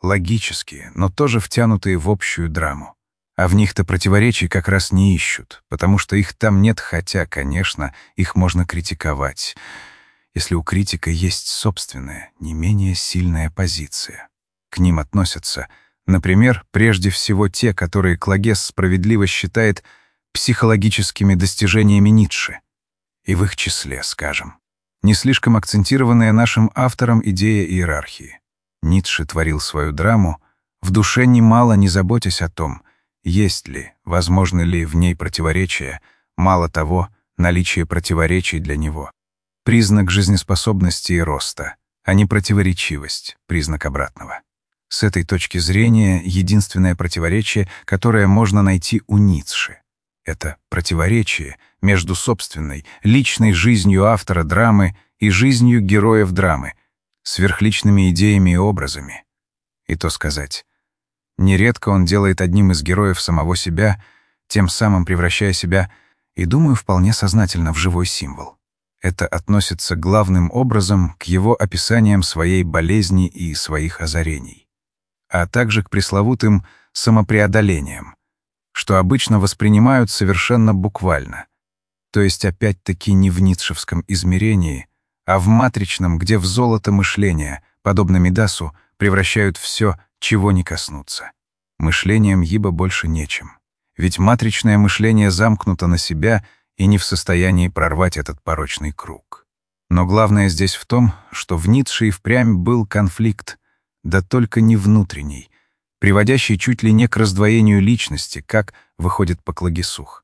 логические, но тоже втянутые в общую драму. А в них-то противоречий как раз не ищут, потому что их там нет, хотя, конечно, их можно критиковать, если у критика есть собственная, не менее сильная позиция. К ним относятся, например, прежде всего те, которые Клагес справедливо считает психологическими достижениями Ницше, и в их числе, скажем, не слишком акцентированная нашим автором идея иерархии. Ницше творил свою драму, в душе немало не заботясь о том, есть ли, возможны ли в ней противоречия, мало того, наличие противоречий для него. Признак жизнеспособности и роста, а не противоречивость, признак обратного. С этой точки зрения единственное противоречие, которое можно найти у Ницше, это противоречие между собственной, личной жизнью автора драмы и жизнью героев драмы, сверхличными идеями и образами. И то сказать, нередко он делает одним из героев самого себя, тем самым превращая себя, и, думаю, вполне сознательно, в живой символ. Это относится главным образом к его описаниям своей болезни и своих озарений, а также к пресловутым самопреодолениям, что обычно воспринимают совершенно буквально, то есть опять-таки не в ницшевском измерении, а в матричном, где в золото мышления, подобно Мидасу, превращают все, чего не коснуться. Мышлением Йиба больше нечем, ведь матричное мышление замкнуто на себя и не в состоянии прорвать этот порочный круг. Но главное здесь в том, что в Ницше и впрямь был конфликт, да только не внутренний, приводящий чуть ли не к раздвоению личности, как выходит по Клагесу.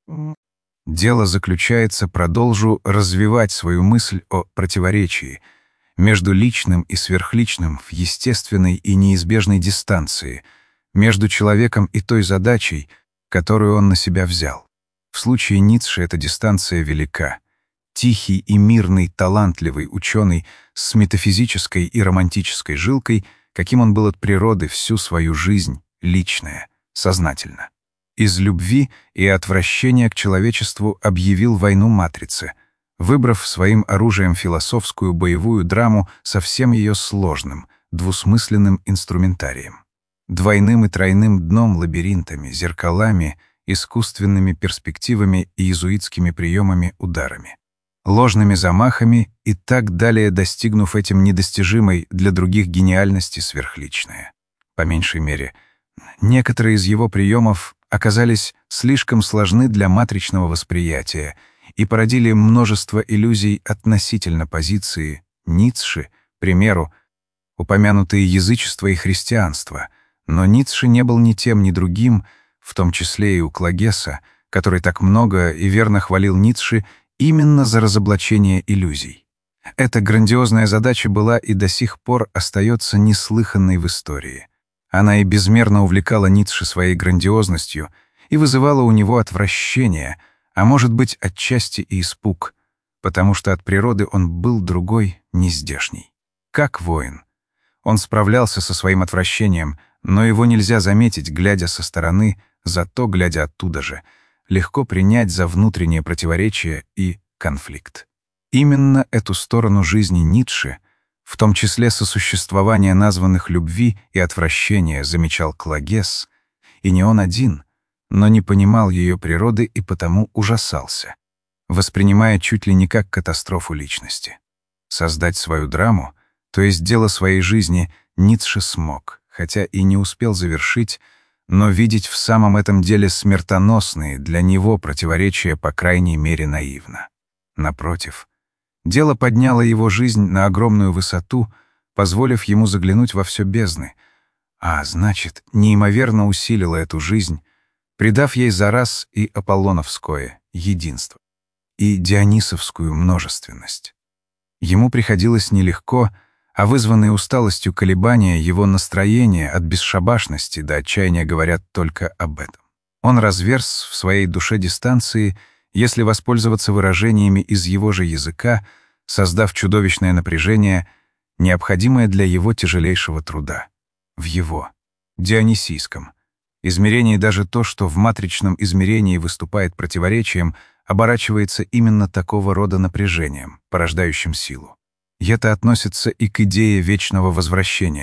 Дело заключается, продолжу развивать свою мысль о противоречии между личным и сверхличным в естественной и неизбежной дистанции, между человеком и той задачей, которую он на себя взял. В случае Ницше эта дистанция велика. Тихий и мирный, талантливый ученый с метафизической и романтической жилкой, каким он был от природы всю свою жизнь, личная, сознательно. Из любви и отвращения к человечеству объявил войну матрице, выбрав своим оружием философскую боевую драму со всем ее сложным, двусмысленным инструментарием. Двойным и тройным дном, лабиринтами, зеркалами, искусственными перспективами и иезуитскими приемами ударами, ложными замахами и так далее, достигнув этим недостижимой для других гениальности сверхличное. По меньшей мере, некоторые из его приемов оказались слишком сложны для матричного восприятия и породили множество иллюзий относительно позиции Ницше, к примеру, упомянутые язычество и христианство, но Ницше не был ни тем, ни другим, в том числе и у Клагеса, который так много и верно хвалил Ницше именно за разоблачение иллюзий. Эта грандиозная задача была и до сих пор остается неслыханной в истории. Она и безмерно увлекала Ницше своей грандиозностью и вызывала у него отвращение, а может быть, отчасти и испуг, потому что от природы он был другой, нездешний. Как воин. Он справлялся со своим отвращением, но его нельзя заметить, глядя со стороны, зато, глядя оттуда же, легко принять за внутреннее противоречие и конфликт. Именно эту сторону жизни Ницше, в том числе сосуществование названных любви и отвращения, замечал Клагес, и не он один, но не понимал ее природы и потому ужасался, воспринимая чуть ли не как катастрофу личности. Создать свою драму, то есть дело своей жизни, Ницше смог, хотя и не успел завершить, но видеть в самом этом деле смертоносные для него противоречия по крайней мере наивно. Напротив, дело подняло его жизнь на огромную высоту, позволив ему заглянуть во все бездны, а значит, неимоверно усилило эту жизнь, придав ей за раз и аполлоновское единство, и дионисовскую множественность. Ему приходилось нелегко, а вызванные усталостью колебания его настроения от бесшабашности до отчаяния говорят только об этом. Он разверз в своей душе дистанции, если воспользоваться выражениями из его же языка, создав чудовищное напряжение, необходимое для его тяжелейшего труда. В его, дионисийском, измерении даже то, что в матричном измерении выступает противоречием, оборачивается именно такого рода напряжением, порождающим силу. И это относится и к идее вечного возвращения,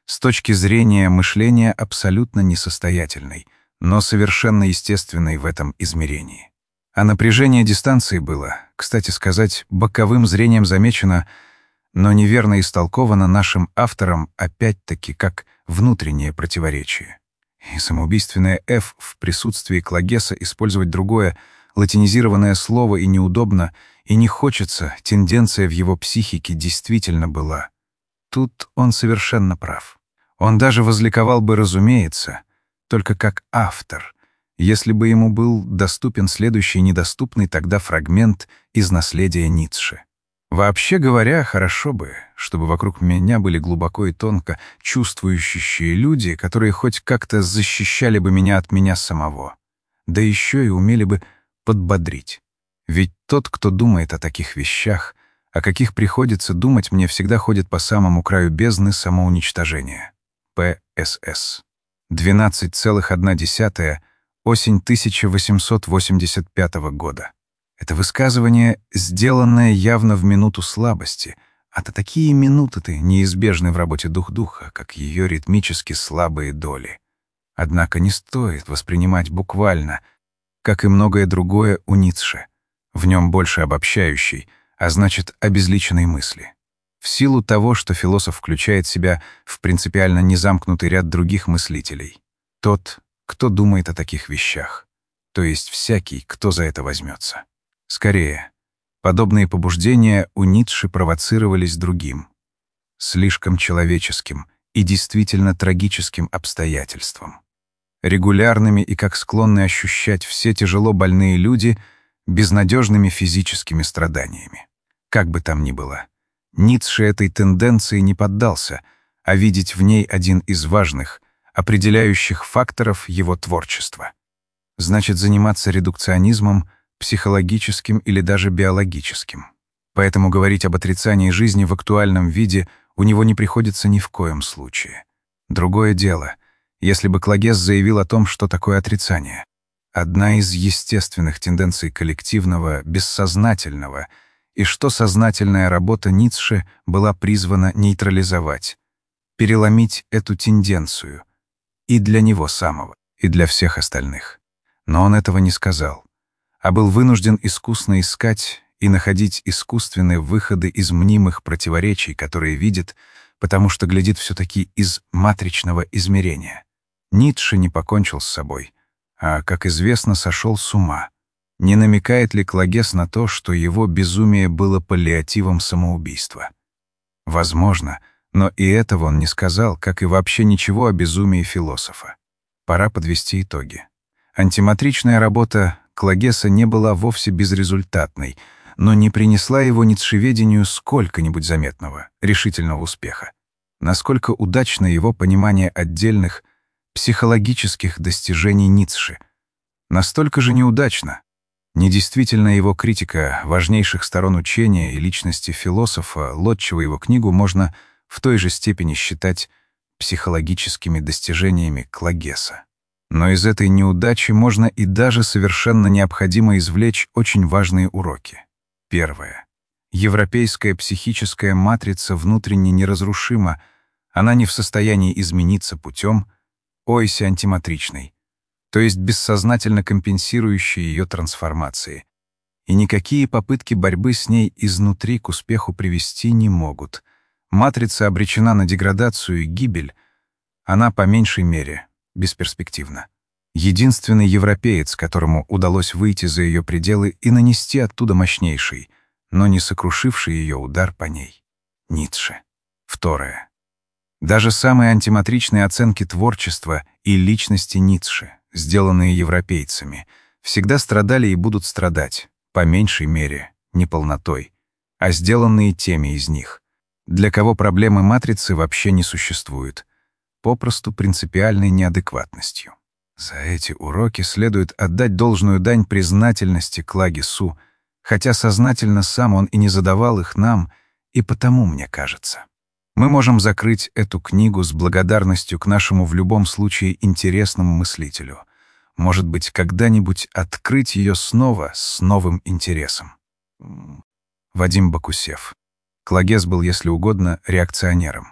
с точки зрения мышления абсолютно несостоятельной, но совершенно естественной в этом измерении. А напряжение дистанции было, кстати сказать, боковым зрением замечено, но неверно истолковано нашим автором опять-таки как внутреннее противоречие. И самоубийственное «Ф» в присутствии Клагеса использовать другое, латинизированное слово и неудобно, и не хочется, тенденция в его психике действительно была. Тут он совершенно прав. Он даже возликовал бы, разумеется, только как автор, если бы ему был доступен следующий недоступный тогда фрагмент из наследия Ницше. Вообще говоря, хорошо бы, чтобы вокруг меня были глубоко и тонко чувствующие люди, которые хоть как-то защищали бы меня от меня самого, да еще и умели бы подбодрить. Ведь тот, кто думает о таких вещах, о каких приходится думать, мне всегда ходит по самому краю бездны самоуничтожения. П С С. двенадцать целых одна десятая, осень тысяча восемьсот восемьдесят пятого года. Это высказывание, сделанное явно в минуту слабости, а-то такие минуты-то неизбежны в работе дух-духа, как ее ритмически слабые доли. Однако не стоит воспринимать буквально, как и многое другое у Ницше. В нем больше обобщающей, а значит, обезличенной мысли. В силу того, что философ включает себя в принципиально незамкнутый ряд других мыслителей. Тот, кто думает о таких вещах, то есть всякий, кто за это возьмется. Скорее, подобные побуждения у Ницше провоцировались другим, слишком человеческим и действительно трагическим обстоятельством. Регулярными и, как склонны ощущать все тяжело больные люди, безнадежными физическими страданиями. Как бы там ни было, Ницше этой тенденции не поддался, а видеть в ней один из важных, определяющих факторов его творчества. Значит, заниматься редукционизмом, психологическим или даже биологическим. Поэтому говорить об отрицании жизни в актуальном виде у него не приходится ни в коем случае. Другое дело, если бы Клагес заявил о том, что такое отрицание. Одна из естественных тенденций коллективного, бессознательного, и что сознательная работа Ницше была призвана нейтрализовать, переломить эту тенденцию и для него самого, и для всех остальных. Но он этого не сказал, а был вынужден искусно искать и находить искусственные выходы из мнимых противоречий, которые видит, потому что глядит все-таки из матричного измерения. Ницше не покончил с собой, а, как известно, сошел с ума. Не намекает ли Клагес на то, что его безумие было паллиативом самоубийства? Возможно, но и этого он не сказал, как и вообще ничего о безумии философа. Пора подвести итоги. Антиматричная работа Клагеса не была вовсе безрезультатной, но не принесла его ницшеведению сколько-нибудь заметного, решительного успеха. Насколько удачно его понимание отдельных психологических достижений Ницше, настолько же неудачно. Недействительна его критика важнейших сторон учения и личности философа, Лотчева его книгу можно в той же степени считать психологическими достижениями Клагеса. Но из этой неудачи можно и даже совершенно необходимо извлечь очень важные уроки. Первое. Европейская психическая матрица внутренне неразрушима, она не в состоянии измениться путем ойси антиматричной, то есть бессознательно компенсирующей ее трансформации. И никакие попытки борьбы с ней изнутри к успеху привести не могут. Матрица обречена на деградацию и гибель, она по меньшей мере бесперспективна. Единственный европеец, которому удалось выйти за ее пределы и нанести оттуда мощнейший, но не сокрушивший ее удар по ней — Ницше. Второе. Даже самые антиматричные оценки творчества и личности Ницше, сделанные европейцами, всегда страдали и будут страдать, по меньшей мере, не полнотой, а сделанные теми из них, для кого проблемы матрицы вообще не существуют, попросту принципиальной неадекватностью. За эти уроки следует отдать должную дань признательности Клагесу, хотя сознательно сам он и не задавал их нам, и потому, мне кажется. Мы можем закрыть эту книгу с благодарностью к нашему в любом случае интересному мыслителю. Может быть, когда-нибудь открыть ее снова с новым интересом. Вадим Бакусев. Клагес был, если угодно, реакционером.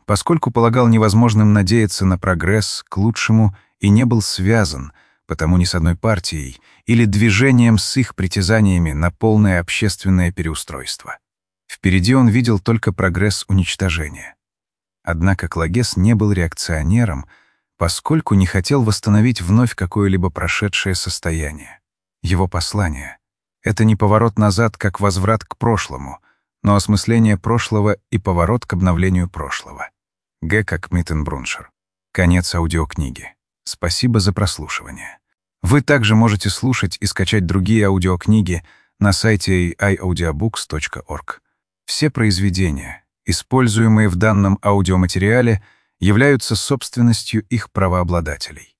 поскольку полагал невозможным надеяться на прогресс к лучшему и не был связан, потому ни с одной партией или движением с их притязаниями на полное общественное переустройство. Впереди он видел только прогресс уничтожения. Однако Клагес не был реакционером, поскольку не хотел восстановить вновь какое-либо прошедшее состояние. Его послание — это не поворот назад, как возврат к прошлому, но осмысление прошлого и поворот к обновлению прошлого. Г. как Миттенбруншер. Конец аудиокниги. Спасибо за прослушивание. Вы также можете слушать и скачать другие аудиокниги на сайте эй ай аудиобукс точка орг. Все произведения, используемые в данном аудиоматериале, являются собственностью их правообладателей.